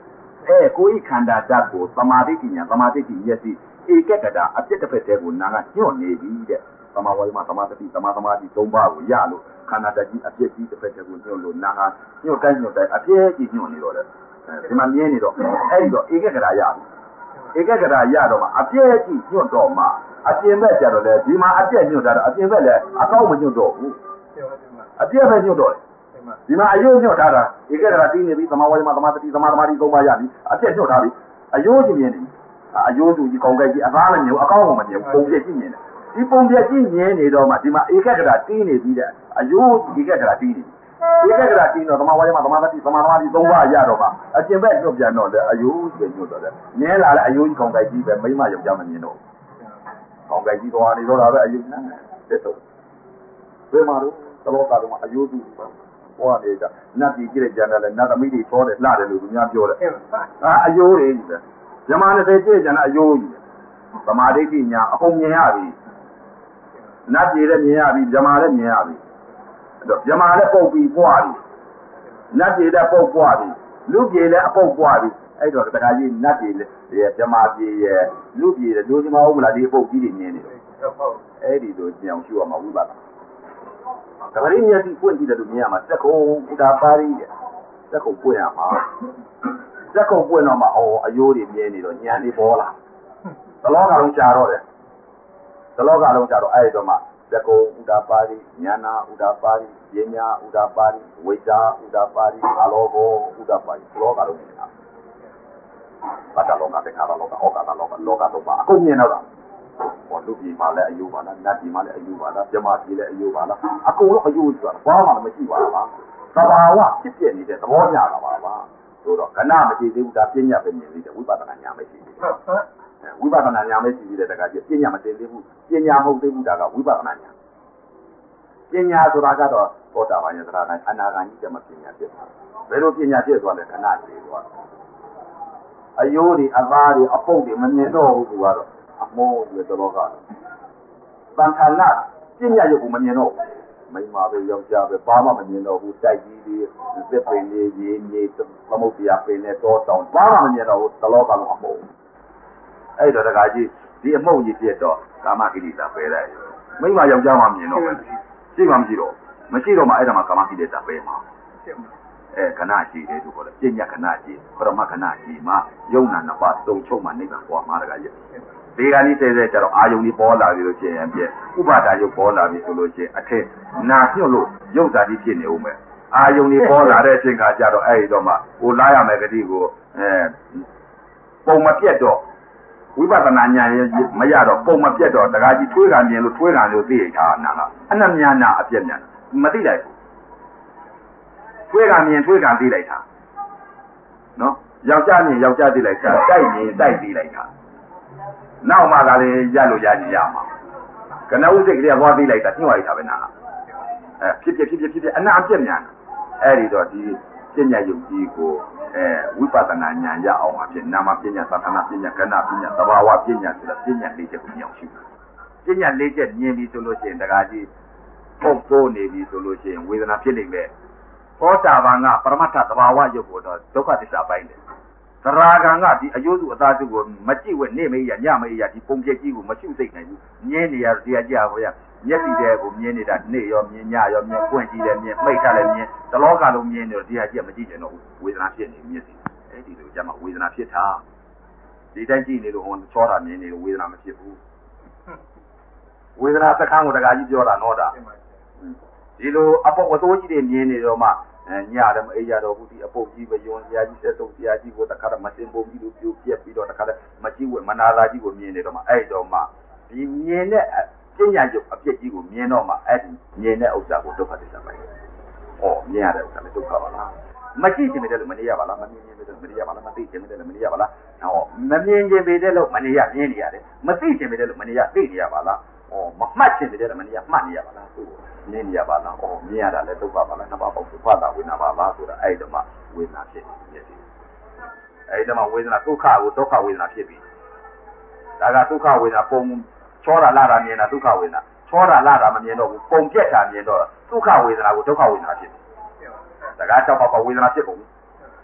ကိုယ်ခန္ဓာဓာတ်ကိုသမာဓိဉာဏ်သမာဓိမျက်စိဧကကတာအပြစ်တစ်ဖက်တည်းကိုနာကညှော့နေပြီတဲ့သမာဝါယမသမာဓိသမာသမာဓိ၃ပါးကိုရလို့ခန္ဓာဓာတ်ကြီးအပြစ်ကြီးတစ်ဖက်တည်းကိုညှော့လို့နာကညှော့တိုင်းအပြည့်ကြီးညှော့နေတော့တယ်ဒီမှာမြင်နေတော့အဲ့ဒီတော့ဧကကတာရပြီဧကကတာရတော့မှအပြည့်ကြီးညှော့တော့မှအပြင်ဘက်ကျတော့လေဒီမှာအပြည့်ညှော့တာတော့အပြင်ဘက်လည်းအကောင်းမညှော့တော့ဘူးအပြည့်ပဲညှော့တော့တယ်ဒီမှာအယိုးညှော့ထားတာဧကကရာပြီးနေပြီသမာဝါယမသမာဓိသမာဓိ၃ပါးရပြီအပြည့်ညှော့ထားပြီအယိုးချင်းမြင်နေအယိုးသူကြီးကောင်းကြိုက်ကြီးအသားလည်းမြင်ဘူးအကောင်းမမြင်ဘူးပုံပြည့်ကြည့်မြင်တယ်ဒီပုံပြည့်ကြည့်မြင်နေတော့မှဒီမှာဧကကရာတီးနေပြီးတဲ့အယိုးဧကကရာတီးနေဧကကရာတီးတော့သမာဝါယမသမာဓိသမာဓိ၃ပါးရတော့မှအကျင့်ဘက်ညှော့ပြန်တော့လေအယိုးကြီးညှော့တော့တယ်မြင်လာတဲ့အယိုးကြီးကောင်းကြိုက်ကြီးပဲမိမယောက်ျားမမြင်တော့ကောင်းကြိုက်ကြီးသွားနေတော့တာပဲအယိုးနဲ့တက်တော့ဘယ်မှာတော့သဘောကတော့အယိုးသူဟောနေတာနတ်ပြည်ကြည့်တဲ့ကြံတယ်နတ်သမီးတွေချောတယ်လှတယ်လို့သူများပြောတယ်အယိုးတွေကြီးပဲဇမား20ကြည့်ကြတယ်အယိုးကြီးသမာဓိဋ္ဌိညာအကုန်မြင်ရပြီနတ်ပြည်လည်းမြင်ရပြီဇမားလည်းမြင်ရပြီအဲ့တော့ဇမားလည်းပုတ်ပြီးပွားပြီနတ်ပြည်လည်းပုတ်ပွားပြီလူပြည်လည်းအပုတ်ပွားပြီအဲ့တော့တခါကြီးနတ်ပြည်လည်းဇမားပြည်ရဲ့လူပြည်လည်းလူဇမားဟုတ်မလားဒီအပုတ်ကြီးတွေမြင်နေတယ်အဲ့ဒီလိုကြံရှုရမှာဝိပဿနာကပရိမျက်စိပွင့်ကြည့်တယ်လို့မြင်ရမှာစက္ကုဥဒါပါရီတဲ့စက္ကုပွင့်ရမှာစက္ကုပွင့်တော့မှအယိုးတွေမြင်နေတော့ဉာဏ်လေးပေါ်လာသလောကလုံးရှားတော့တယ်သလောကလုံးရှားတော့အဲ့တော့မှစက္ကုဥဒါပါရီဉာဏဥဒါပါရီပညာဥဒါပါရီဝိဇ္ဇာဥဒါပါရီအလောဘောဥဒါပါရီသလောကလုံးမြင်တာဘာသာလောကသင်္ခါရလောကဩကာသလောကလောကတော့ပါအကုန်မြင်တော့တာဟောလူပြည်မှာလည်းအယုပါလားနတ်ပြည်မှာလည်းအယုပါလားဇမားပြည်လည်းအယုပါလားအကုန်လုံးအယုဆိုတာဘာမှမရှိပါဘူးသဘာဝဖြစ်ပြနေတဲ့သဘောညာတာပါဆိုတော့ကဏမရှိသေးဘူးဒါပညာပဲမြင်သေးတယ်ဝိပဿနာညာမရှိသေးဘူးဝိပဿနာညာမရှိသေးတဲ့တခါကျပညာမသိသေးဘူးပညာမဟုတ်သေးဘူးဒါကဝိပဿနာညာပညာဆိုတာကတော့သောတာပန်ယသရဏအနာဂါကြီးတမပညာဖြစ်တာဘယ်လိုပညာဖြစ်သွားလဲခဏရှိသွားအယိုးတွေအသားတွေအပုပ်တွေမမြင်တော့ဘူးသူကတော့အမောရဲ့တလောကတန်ခါလာပညာရုပ်ကိုမမြင်တော့ဘူးမိမပဲယောက်ျားပဲဘာမှမမြင်တော့ဘူးတိုက်ကြီးတွေသစ်ပင်တွေရေမြေသမုဒ္ဒရာပင်နဲ့တောတောင်ဘာမှမမြင်တော့ဘူးတလောကလုံးအမောအဲ့တော့တခါကြီးဒီအမှုန့်ကြီးပြတ်တော့ကာမကိလေသာပယ်လိုက်မိမယောက်ျားမှမြင်တော့ပဲရှိမှမရှိတော့မရှိတော့မှအဲ့ဒါမှကာမကိလေသာပယ်မှာခဏရှိတယ်သူခေါ်တယ်ပညာခဏရှိပရမခဏရှိမှာယုံနာနှစ်ပါးသုံးချုပ်မှနိဗ္ဗာန်ပေါ်မှာတခါကြီးဒီကနေ့တဲ့ကျတော့အာယုန်ကြီးပေါ်လာပြီလို့ရှိရင်ပြဥပါဒါယုတ်ပေါ်လာပြီဆိုလို့ရှိရင်အထက်နာညှို့လို့ယုတ်တာကြီးဖြစ်နေဦးမယ်အာယုန်ကြီးပေါ်လာတဲ့အချိန်ခါကျတော့အဲ့ဒီတော့မှကိုလာရမယ်ဂတိကိုပုံမပြတ်တော့ဝိပဿနာဉာဏ်မရတော့ပုံမပြတ်တော့တခါကြီးထွေးကံမြင်လို့ထွေးကံလို့သိရတာနာကအနမြနာအပြက်မြန်မသိလိုက်ဘူးထွေးကံမြင်ထွေးကံသိလိုက်တာနော်ယောက်ျားမြင်ယောက်ျားသိလိုက်တာတိုက်မြင်တိုက်သိလိုက်တာနောက်မှကလည်းရလို့ရကြရမှာကနဦးစိတ်ကလေးကသွားသိလိုက်တာညှို့လိုက်တာပဲနာဖြစ်အနာအပြက်မြန်အဲ့ဒီတော့ဒီပညာယုံကြည်ကိုဝိပဿနာဉာဏ်ရအောင်အဖြစ်နာမပညာသတ္တနာပညာကဏ္ဍပညာသဘာဝပညာဆိုတာပညာ၄ချက်ကိုမြင်အောင်ရှုပညာ၄ချက်မြင်ပြီဆိုလို့ရှိရင်တခါကြီးပုတ်ပိုးနေပြီဆိုလို့ရှိရင်ဝေဒနာဖြစ်နေမယ်သောတာပန်ကပရမတ္ထသဘာဝယုတ်ကိုတော့ဒုက္ခသစ္စာပိုင်းတယ်သရာဂံကဒီအယုစုအသားစုကိုမကြည့်ဝဲနေမေးရညမေးရဒီပုံပြက်ကြီးကိုမရှုသိနိုင်ဘူးမြင်နေရတရားကြဟောရမျက်စိတည်းကိုမြင်နေတာနေ့ရောမြင်ညရောမြင်ပွင့်ကြည့်တယ်မြင်မိတ်ထားလည်းမြင်တလောကလုံးမြင်နေတော့တရားကြမကြည့်ကြတော့ဝေဒနာဖြစ်နေမျက်စိအဲ့ဒီလိုကြမှာဝေဒနာဖြစ်တာဒီတိုင်းကြည့်နေလို့ဟောချောတာမြင်နေလို့ဝေဒနာမဖြစ်ဘူးဝေဒနာသက္ကန်းကိုတခါကြီးပြောတာနော်တာဒီလိုအပုပ်အသိုးကြီးတွေမြင်နေတော့မှညတယ်မအေးရတော့ဘူးဒီအပုပ်ကြီးပဲယွန်ဆရာကြီးဆက်ဆုံးဆရာကြီးကိုတခါတော့မစင်ပုံကြီးလိုပြိုပြက်ပြီးတော့တခါတော့မကြည့်ဝဲမနာသာကြီးကိုမြင်နေတော့မှအဲ့တော့မှဒီမြင်တဲ့ပညာရုပ်အပြစ်ကြီးကိုမြင်တော့မှအဲ့ဒီမြင်တဲ့ဥစ္စာကိုဒုက္ခသစ္စာပဲ။ဩမြင်ရတဲ့ဥစ္စာလည်းဒုက္ခပါလား။မကြည့်ချင်တယ်လို့မနေရပါလား။မမြင်ချင်တယ်လို့မနေရပါလား။မသိချင်တယ်လို့မနေရပါလား။ဟောမမြင်ချင်ပေတဲ့လို့မနေရမြင်နေရတယ်။မသိချင်ပေတဲ့လို့မနေရသိနေရပါလား။ဩမမှတ်ချင်ပေတဲ့လို့မနေရမှတ်နေရပါလား။မြင်နေရပါလား။ဩမြင်ရတာလည်းဒုက္ခပါလား။နှစ်ပါးပေါင်းသုဖတာဝေဒနာပါလားဆိုတာအဲ့ဒီမှာဝေဒနာဖြစ်နေတယ်။အဲ့ဒီမှာဝေဒနာဒုက္ခကိုဒုက္ခဝေဒနာဖြစ်ပြီ။ဒါကဒုက္ခဝေဒနာပုံချောတာလာတာမြင်တာဒုက္ခဝေဒနာချောတာလာတာမမြင်တော့ဘူးပုံပြက်တာမြင်တော့ဒုက္ခဝေဒနာကိုဒုက္ခဝေဒနာဖြစ်တယ်။ဒါက၆ပါးဝေဒနာဖြစ်ကုန်ပြီ။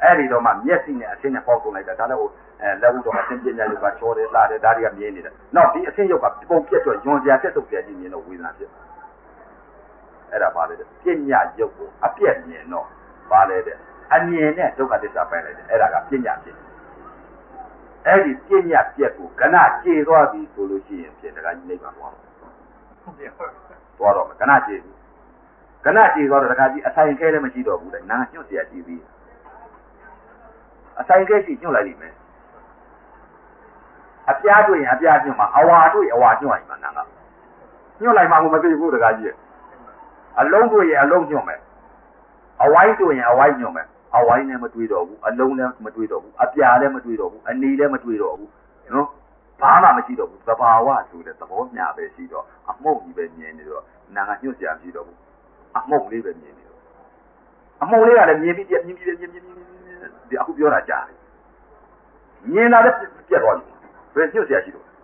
အဲ့ဒီတော့မှမျက်စိနဲ့အဆင်းနဲ့ပေါက်ကုန်လိုက်တာဒါလည်းဟိုလက်ဦးတော့အဆင်းပညာရုပ်ကချောတယ်လာတယ်ဒါတွေကမြင်နေတယ်နောက်ဒီအဆင်းရုပ်ကပုံပြတ်တော့ယွန်စရာတက်တုတ်တယ်ကြီးမြင်တော့ဝေဒနာဖြစ်အဲ့ဒါပါလေပညာရုပ်ကိုအပြည့်မြင်တော့ပါလေတဲ့အမြင်နဲ့ဒုက္ခသစ္စာပိုင်လိုက်တယ်အဲ့ဒါကပညာဖြစ်အဲ့ဒီပညာပြက်ကိုကဏကျေသွားပြီဆိုလို့ရှိရင်ဖြင့်တခါကြီးနိဗ္ဗာန်သွားတော့ကဏကျေသွားတော့တခါကြီးအဆိုင်ခဲလည်းမရှိတော့ဘူးတဲ့နာညွတ်เสียရှိပြီအဆိုင်ခဲရှိညွတ်လိုက်လိမ့်မယ်အပြားတွေ့ရင်အပြားညွတ်မှာအဝါတွေ့အဝါညွတ်လိုက်မှာနာကညွတ်လိုက်မှမသိဘူးတခါကြီးအလုံးတွေ့ရင်အလုံးညွတ်မယ်အဝိုင်းတွေ့ရင်အဝိုင်းညွတ်မယ်အဝိုင်းလည်းမတွေ့တော့ဘူးအလုံးလည်းမတွေ့တော့ဘူးအပြာလည်းမတွေ့တော့ဘူးအနေလည်းမတွေ့တော့ဘူးနော်ဘာမှမရှိတော့ဘူးသဘာဝဆိုတဲ့သဘောမျှပဲရှိတော့အမှုန့်ကြီးပဲမြင်နေတော့နာကညွတ်เสียမရှိတော့ဘူးအမှုန့်လေးပဲမြင်နေတော့အမှုန့်လေးကလည်းမြင်ပြီးမြင်ဒီအခုပြောတာကြားတယ်မြင်တာလည်းပြတ်သွားပြီဘယ်ညွတ်เสียရှိတော့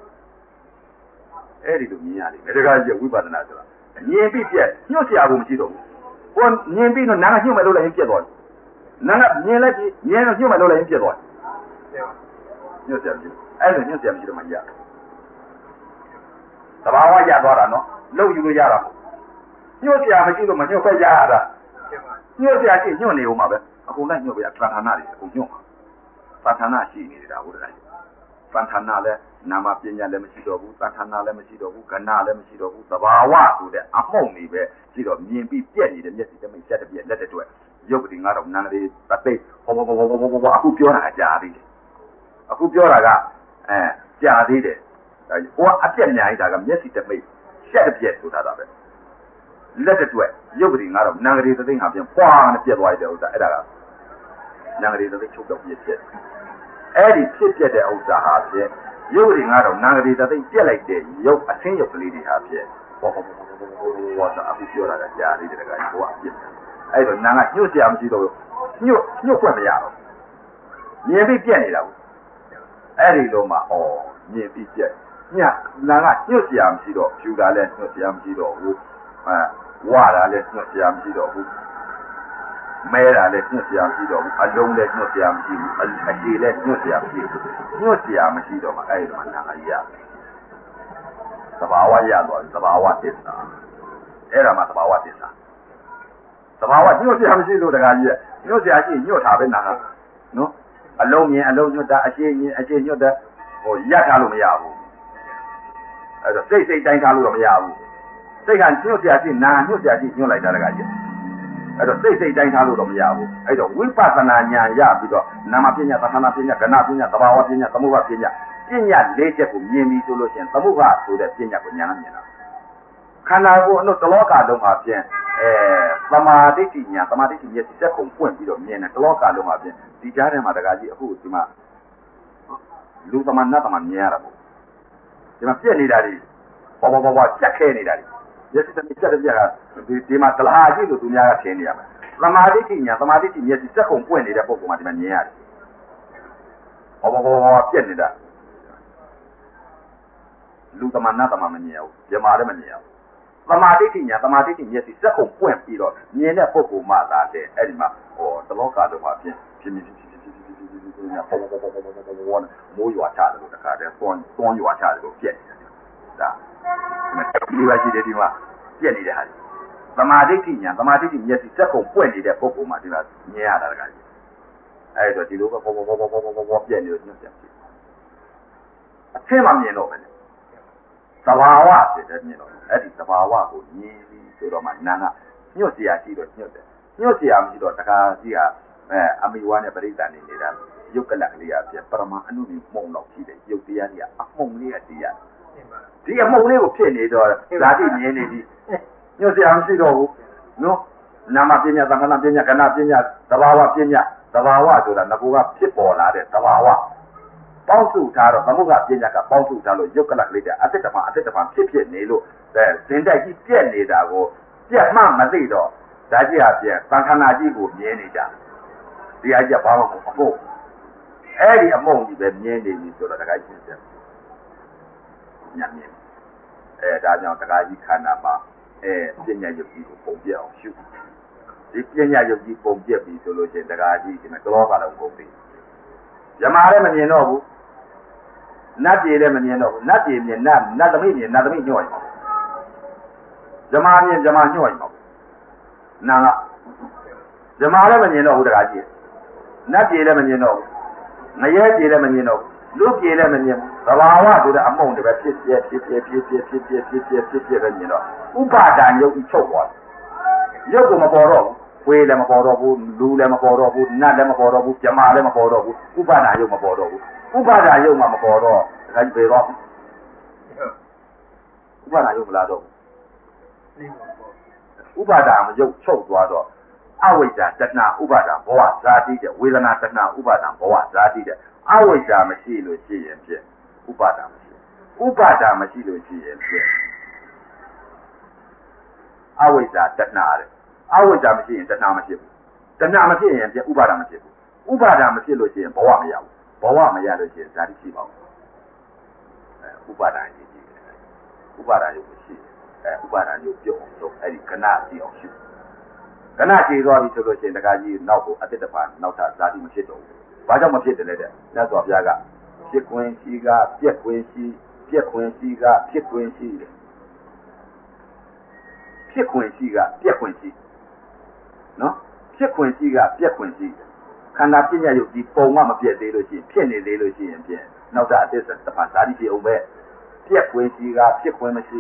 အဲ့ဒီလိုမြင်ရလိမ့်မယ်တခါကြီးဝိပဿနာဆိုတာမြင်ပြီးပြတ်ညွတ်เสียဘူးမရှိတော့ဘူးဟိုမြင်ပြီးတော့နာကညွတ်မယ်လို့လည်းပြတ်သွားတယ်နာကမြင်လိုက်ပြီးမြင်တော့ညွတ်မယ်လို့လည်းပြတ်သွားတယ်ညွတ်เสียမရှိအဲ့လိုညွတ်เสียမရှိတော့မှရသဘာဝရသွားတာနော်လုံယူလို့ရတာညွတ်เสียမရှိတော့မညွတ်ဖက်ကြရတာညွတ်เสียရှိညွတ်နေဦးမှာပဲအကုန်လိုက်ညွတ်ပြသံဌာနတွေအကုန်ညွတ်မှာသံဌာနရှိနေတာဟုတ်တယ်သံဌာနလည်းနာမပညာလည်းမရှိတော့ဘူးသံဌာနလည်းမရှိတော့ဘူးကဏလည်းမရှိတော့ဘူးသဘာဝဆိုတဲ့အမှုန့်တွေပဲရှိတော့မြင်ပြီးပြက်နေတဲ့မျက်စိတမိတ်ဆက်တဲ့ပြက်လက်တဲ့တွေ့ရုပ်ပတိငါတော့နာငရေတသိဟောအခုပြောတာကြာသေးတယ်အခုပြောတာကကြာသေးတယ်ဟိုကအပြက်များနေတာကမျက်စိတမိတ်ဆက်တဲ့ပြက်ဆိုတာပဲလက်တဲ့တွေ့ရုပ်ပတိငါတော့နာငရေတသိဟာပြန်ပွားနဲ့ပြက်သွားတဲ့ဥစ္စာအဲ့ဒါကနာငရေတသိချုပ်တော့ပြက်အဲ့ဒီဖြစ်ပြတဲ့ဥစ္စာဟာဖြင့်ရုပ်ပတိငါတော့နာငရေတသိပြက်လိုက်တဲ့ရုပ်အဆင်းရုပ်ကလေးတွေဟာဖြင့်ဟောဆိုအခုပြောတာကကြာသေးတယ်ကဟိုကအပြက်အဲ့တော့နာကညှို့เสียမရှိတော့ညှို့ခွင့်မရတော့မြင်ပြီးပြက်နေတာဘူးအဲ့ဒီလိုမှမြင်ပြီးပြက်ညနာကညှို့เสียမရှိတော့ဖြူတာလည်းညှို့เสียမရှိတော့ဘူးဝါတာလည်းညှို့เสียမရှိတော့ဘူးမဲတာလည်းညှို့เสียမရှိတော့ဘူးအလုံးလည်းညှို့เสียမရှိဘူးအခြေလည်းညှို့เสียမရှိဘူးညှို့เสียမရှိတော့မှအဲ့ဒီမှာနာကရသဘာဝရသွားသဘာဝသစ္စာအဲ့ဒါမှသဘာဝသစ္စာသဘာဝညှို့เสียမရှိလို့တခါကြီးညှို့เสียရှိညှို့ထားပဲနာနော်အလုံးမြင်အလုံးညှို့တာအခြေမြင်အခြေညှို့တာဟိုရပ်ထားလို့မရဘူးအဲ့တော့စိတ်တိုင်းထားလို့တော့မရဘူးစိတ်ကညှို့เสียရှိနာညှို့เสียရှိညှို့လိုက်တာတခါကြီးအဲ့တော့စိတ်တိုင်းထားလို့တော့မရဘူးအဲ့တော့ဝိပဿနာဉာဏ်ရပြီးတော့နာမပညာသဌာနပညာကဏပညာသဘာဝပညာသမုပ္ပါပညာပညာ၄ချက်ကိုမြင်ပြီးဆိုလို့ရှိရင်သမုပ္ပါဆိုတဲ့ပညာကိုဉာဏ်နဲ့မြင်တာခန္ဓာကိုယ်အလို့တလောကလုံးမှာဖြင့်သမာဓိဋ္ဌိညာသမာဓိဋ္ဌိမျက်စိတက်ကုန်ပွင့်ပြီးတော့မြင်တယ်တလောကလုံးမှာဖြင့်ဒီကြားထဲမှာတခါကြီးအခုဒီမှာလူသမဏသမမြင်ရတာပေါ့ဒီမှာပြက်နေတာတွေဘောချက်ခဲနေတာတွေမျက်စိတက်တဲ့ပြက်ကဒီမှာတလားကြီးလို့သူများကထင်နေရမယ်သမာဓိဋ္ဌိညာသမာဓိဋ္ဌိမျက်စိတက်ကုန်ပွင့်နေတဲ့ပုံကမှဒီမှာမြင်ရတယ်ဘောပြက်နေတာလူသမဏသမမမြင်ဘူးမြမာလည်းမမြင်ဘူးသမာဓိဋ္ဌိညာသမာဓိဋ္ဌိမျက်စိစက်ကုန်ပွင့်ပြီးတော့မြင်တဲ့ပုဂ္ဂိုလ်မှသာတဲ့အဲ့ဒီမှာတလောကလုံးမှာဖြစ်ညာမိုးရွာချတယ်လို့တခါတည်းသွန်းရွာချတယ်လို့ပြက်နေတာဒါဒီပါရှိတယ်ဒီမှာပြက်နေတဲ့ဟာသမာဓိဋ္ဌိညာသမာဓိဋ္ဌိမျက်စိစက်ကုန်ပွင့်နေတဲ့ပုဂ္ဂိုလ်မှဒီမှာမြင်ရတာတခါကြီးအဲ့တော့ဒီလိုပဲဘောပြက်နေလို့ညှို့တယ်အထင်းမှမြင်တော့မယ်သဘာဝဖြစ်တယ်မြင်တော့အဲ့ဒီသဘာဝကိုမြင်ပြီးဆိုတော့မှနာကညှို့เสียရှိတော့ညှို့တယ်ညှို့เสียမရှိတော့တခါကြီးကအမိဝါနဲ့ပရိသတ်နေနေတာယုတ်ကလကလေးကပြပရမအနုမြမှုံတော့ရှိတယ်ယုတ်တရားကြီးကအမှုံလေးကတရားဒီအမှုံလေးကိုဖြစ်နေတော့ဓာတိမြင်နေပြီညှို့เสียမရှိတော့ဘူးနော်နာမပညာသံဃာပညာကဏပညာသဘာဝပညာသဘာဝဆိုတာငကူကဖြစ်ပေါ်လာတဲ့သဘာဝပေါင်းစုထားတော့သမုခပညာကပေါင်းစုထားလို့ယုတ်ကလကလေးတဲ့အတ္တတပဖြစ်နေလို့သင်တိုက်ကြီးပြက်နေတာကိုပြက်မှမသိတော့ဒါကြီးအပြင်သံဃာကြီးကိုမြင်နေကြဒီအကြီးဘာမှမဟုတ်အဲ့ဒီအမုံကြီးပဲမြင်နေပြီဆိုတော့တခါကြီးပြက်ညံ့မြင်ဒါကြောင့်တခါကြီးခန္ဓာမှာပညာယုတ်ကြီးကိုပုံပြအောင်ရှုဒီပညာယုတ်ကြီးပုံပြက်ပြီဆိုလို့ရှိရင်တရားကြီးဒီမှာတော်တော်ကတော့ပုံပြီဇမားလည်းမမြင်တော့ဘူးနတ်ပြည်လည်းမမြင်တော့ဘူးနတ်ပြည်မြင်နတ်သမီးမြင်နတ်သမီးညှော့ရင်ဇမားမြင်ဇမားညှော့ရင်နာကဇမားလည်းမမြင်တော့ဘူးတရားကြီးနတ်ပြည်လည်းမမြင်တော့ဘူးငရဲပြည်လည်းမမြင်တော့ဘူးလူပြည်လည်းမမြင်သဘာဝဆိုတဲ့အမုံတွေပဲဖြစ်ပဲမြင်တော့ဥပါဒံယုတ်ချုပ်သွားရုပ်ကမပေါ်တော့ဘူးဝေလည်းမပေါ်တော့ဘူးလူလည်းမပေါ်တော့ဘူးနတ်လည်းမပေါ်တော့ဘူးဇမားလည်းမပေါ်တော့ဘူးဥပါဒံယုတ်မပေါ်တော့ဘူးဥပါဒံယုတ်မှမပေါ်တော့ဒါကြီးပေတော့ဥပါဒံယုတ်မလာတော့ဘူးဥပါဒံယုတ်ချုပ်သွားတော့အဝိဇ္ဇာတဏှာဥပါဒံဘဝဇာတိတဲ့ဝေဒနာတဏှာဥပါဒံဘဝဇာတိတဲ့အဝိဇ္ဇာမရှိလို့ရှိရင်ဖြင့်ဥပါဒံမရှိဥပါဒံမရှိလို့ရှိရင်ဖြင့်အဝိဇ္ဇာတဏှာတဲ့အဝိဇ္ဇာမရှိရင်တဏှာမဖြစ်ဘူးတဏှာမဖြစ်ရင်ဖြင့်ဥပါဒံမဖြစ်ဘူးဥပါဒံမဖြစ်လို့ရှိရင်ဘဝမရဘူးဘဝမရလို့ရှိရင်ဇာတိရှိပါဘူးဥပါဒံကြီးဥပါဒံရုပ်ရှိဥပါဒံရုပ်ပြုတ်အောင်လုပ်အဲ့ဒီခဏကြည့်အောင်ရှုခဏကြည့်သွားပြီဆိုလို့ရှိရင်တခါကြီးနောက်ကိုအတ္တတဖာနောက်ထပ်ဇာတိမဖြစ်တော့ဘူးဘာကြောင့်မဖြစ်တယ်လဲတဲ့သတ်တော်ဘုရားကဖြစ်ခွင့်ရှိကပြက်ခွင့်ရှိပြက်ခွင့်ရှိကဖြစ်ခွင့်ရှိတယ်ဖြစ်ခွင့်ရှိကပြက်ခွင့်ရှိနော်ဖြစ်ခွင့်ရှိကပြက်ခွင့်ရှိခန္ဓာပညာယုတ်ဒီပုံမှမပြက်သေးလို့ရှိရင်ဖြစ်နေသေးလို့ရှိရင်ဖြင့်နောက်တာအသစ္စာတစ်ဖာဇာတိဖြစ်အောင်ပဲပြက်ခွင့်ရှိကဖြစ်ခွင့်မရှိ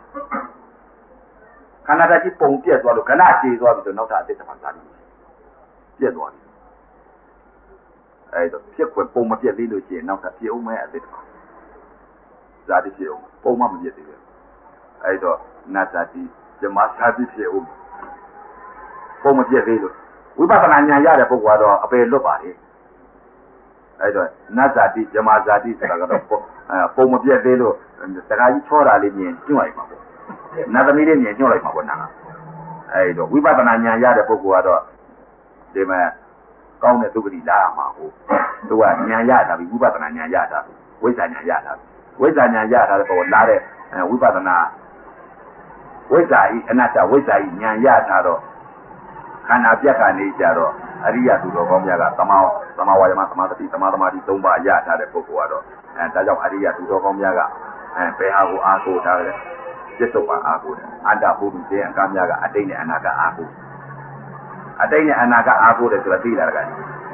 ခန္ဓာတကြီးပုံပြက်သွားလို့ခဏခြေသွားပြီဆိုနောက်တာအသစ္စာတစ်ဖာဇာတိပြက်သွားပြီအဲ့တော့ဖြစ်ခွင့်ပုံမပြက်သေးလို့ရှိရင်နောက်တာဖြစ်အောင်ပဲအသစ္စာဇာတိဖြစ်အောင်ပုံမှမပြက်သေးဘူးအဲ့တော့နတ်ဇာတိဇမဇာတိဖြစ်အောင်ပုံမပြက်သေးလို့ဝိပဿနာဉာဏ်ရတဲ့ပုဂ္ဂိုလ်ကတော့အပယ်လွတ်ပါလေအဲ့တော့နတ်ဇာတိဇမဇာတိဆိုတာကတော့ပုံမပြက်သေးလို့တခါကြီးချောတာလေးမြင်ညှို့လိုက်မှာပေါ့နတ်သမီးလေးမြင်ညှို့လိုက်မှာပေါ့နာအဲ့တော့ဝိပဿနာဉာဏ်ရတဲ့ပုဂ္ဂိုလ်ကတော့ဒီမှာကောင်းတဲ့ဒုက္ခတိလာရမှာဟုတ်သူကဉာဏ်ရတာပြီဝိပဿနာဉာဏ်ရတာဝိဇ္ဇာဉာဏ်ရတာဝိဇ္ဇာဉာဏ်ရတာတဲ့ပုဂ္ဂိုလ်လာတဲ့ဝိပဿနာဝိဇ္ဇာဤအနတ္တဝိဇ္ဇာဤဉာဏ်ရတာတော့ခန္ဓာပြက်ကနေကြတော့အရိယသူတော်ကောင်းများကသမာဝါယမသမာဓိသမာသမာဓိ၃ပါးရထားတဲ့ပုဂ္ဂိုလ်ကတော့ဒါကြောင့်အရိယသူတော်ကောင်းများကဘယ်ဟာကိုအားကိုးထားတယ်ပြစ္ဆုတ်ပါအားကိုးတယ်အတ္တဘုဒ္ဓရဲ့အကများကအတိတ်နဲ့အနာကအားကိုးအတိတ်နဲ့အနာကအားကိုးတယ်ဆိုတာသိလာတာ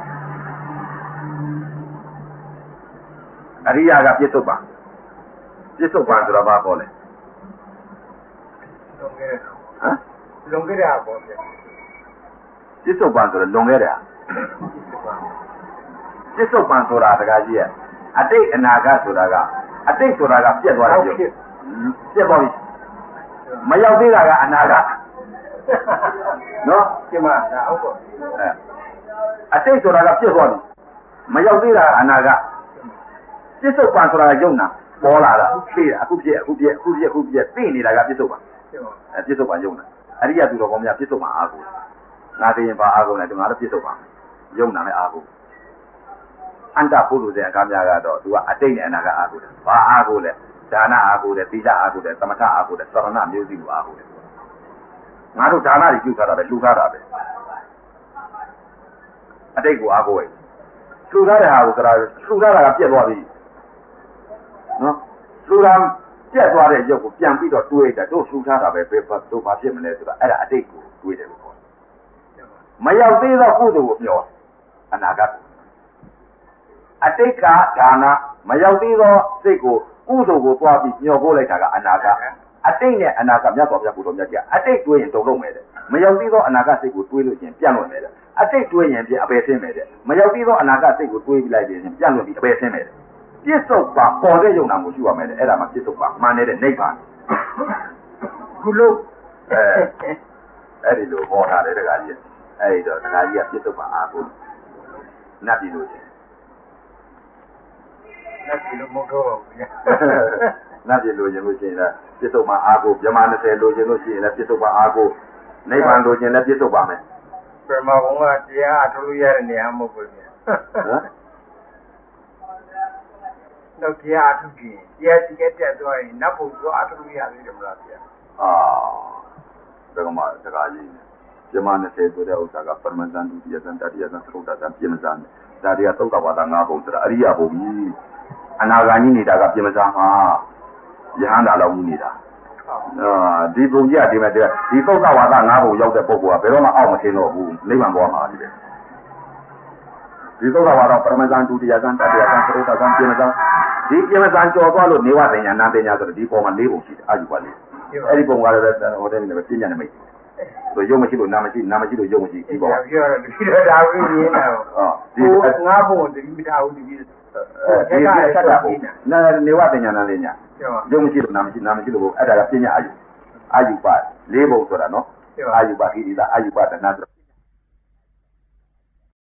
ကအရိယကပြစ္ဆုတ်ပါဆိုတာဘာခေါ်လဲလွန်ခဲ့တဲ့ဟာပေါ့ဗျာပြစ္ဆုတ်ပံဆိုတော့လွန်ခဲ့တဲ့ပြစ္ဆုတ်ပံဆိုတာတခါကြီးရဲ့အတိတ်အနာဂတ်ဆိုတာကအတိတ်ဆိုတာကပြက်သွားတယ်ပြက်သွားပြီမရောက်သေးတာကအနာဂတ်နော်ဒီမှာဟုတ်ပါအတိတ်ဆိုတာကပြက်သွားပြီမရောက်သေးတာကအနာဂတ်ပြစ္ဆုတ်ပံဆိုတာကယုံနာပေါ်လာတာဖြစ်အခုပြက်သိနေတာကပြစ္ဆုတ်ပံပြစ္ဆုတ်ပံယုံနာအရိယသူတော်ကောင်းများပြစ္ဆုတ်ပံအားကိုငါသိရင်ဘာအားကုန်လဲသူငါလည်းပြစ္ဆုတ်ပါယုံနာနဲ့အားကုန်အန္တပုရုဇဉ်အကားများကတော့သူကအတိတ်နဲ့အနာကအားကုန်တယ်ဘာအားကုန်လဲဒါနအားကုန်တယ်သီလအားကုန်တယ်သမထအားကုန်တယ်သရဏမျိုးစီကိုအားကုန်တယ်ငါတို့ဒါနတွေပြုထားတာပဲလှူထားတာပဲအတိတ်ကိုအားကုန်ရဲ့လှူထားတဲ့ဟာကိုလှူထားတာကပြက်သွားပြီနော်လှူတာပြက်သွားတဲ့ရုပ်ကိုပြန်ပြီးတော့တွေးတယ်တို့လှူထားတာပဲတို့ဘာဖြစ်မလဲဆိုတာအဲ့ဒါအတိတ်ကိုတွေးတယ်လို့မရောက်သေးသောကုသိုလ်ကိုပြောအနာဂတ်အတိတ်ကဒါနမရောက်သေးသောစိတ်ကိုကုသိုလ်ကိုသွားပြီးညှော်ပို့လိုက်တာကအနာဂတ်အတိတ်နဲ့အနာဂတ်မြတ်စွာဘုရားကုသိုလ်မြတ်ကြီးအတိတ်တွေးရင်တုံလုံးမယ်တဲ့မရောက်သေးသောအနာဂတ်စိတ်ကိုတွေးလို့ချင်းပြန့်လွင့်မယ်တဲ့အတိတ်တွေးရင်ပြအပယ်ဆင်းမယ်တဲ့မရောက်သေးသောအနာဂတ်စိတ်ကိုတွေးပြီးလိုက်ရင်ပြန့်လွင့်ပြီးအပယ်ဆင်းမယ်တဲ့ပြစ္ဆုတ်ပါပေါ်တဲ့ယုံနာကိုရှိရမယ်တဲ့အဲ့ဒါမှပြစ္ဆုတ်ပါမှန်တဲ့နိဗ္ဗာန်ခုလို့အဲ့ဒီလိုဟောထားတယ်တခါကြီးအဲ့တော့တခါကြီးကပြစ္ဆုတ်ပါအားကိုနတ်ပြည်လို့ချင်းနတ်ပြည်လို့မဟုတ်တော့ဘူးနတ်ပြည်လို့ချင်းလို့ရှိရင်ပြစ္ဆုတ်ပါအားကိုမြမ20လို့ချင်းလို့ရှိရင်လည်းပြစ္ဆုတ်ပါအားကိုနိဗ္ဗာန်လို့ချင်းလည်းပြစ္ဆုတ်ပါမယ်ပြမဘုံကတရားအထလို့ရတဲ့နေရာမဟုတ်ဘူးဗျာဟမ်တော့တရားအထုကြည့်တရားတကယ်တက်သွားရင်နတ်ဘုံကအထလို့ရသေးတယ်မလားဗျာဒါကမှတခါကြီးပြမ20ဆိုတဲ့ဥစ္စာကပရမဇန်ဒုတိယဇန်တတိယဇန်သုဒ္ဓဇန်ပြမဇန်ဒါတွေကသုဒ္ဓဝါဒ5ပုံဆိုတာအရိယဘုံကြီးအနာဂါကြီးနေတာကပြမဇန်မှာယဟန္တာလောက်ကြီးနေတာဒီပုံကြီးကဒီမဲ့ဒီသုဒ္ဓဝါဒ5ပုံရောက်တဲ့ပုဂ္ဂိုလ်ကဘယ်တော့မှအောက်မထင်တော့ဘူးနိဗ္ဗာန်ပေါ်မှာဒီပဲဒီသုဒ္ဓဝါဒပရမဇန်ဒုတိယဇန်တတိယဇန်သုဒ္ဓဇန်ပြမဇန်ဒီပြမဇန်ကျော်သွားလို့နေဝတညာနာတညာဆိုတော့ဒီပုံမှာ4ပုံရှိတယ်အာယူပါလေးအဲ့ဒီပုံကလည်းဟိုတဲ့နေပဲပြညာနမိတ်ဆိုရုပ်မရှိလို့နာမရှိလို့ရုပ်မရှိဒီပေါ့ပြောတော့ဒီတော့ဒါဝိရင်းတာဒီငါးပုံတတိမထားဘူးဒီဒီဆက်တာပုံနာနေဝတညာနာလေးညာရုပ်မရှိလို့နာမရှိလို့အဲ့ဒါကပြညာအာယူပါ4ပုံဆိုတာနော်အာယူပါခိတိတာအာယူပါတဏ္ဍ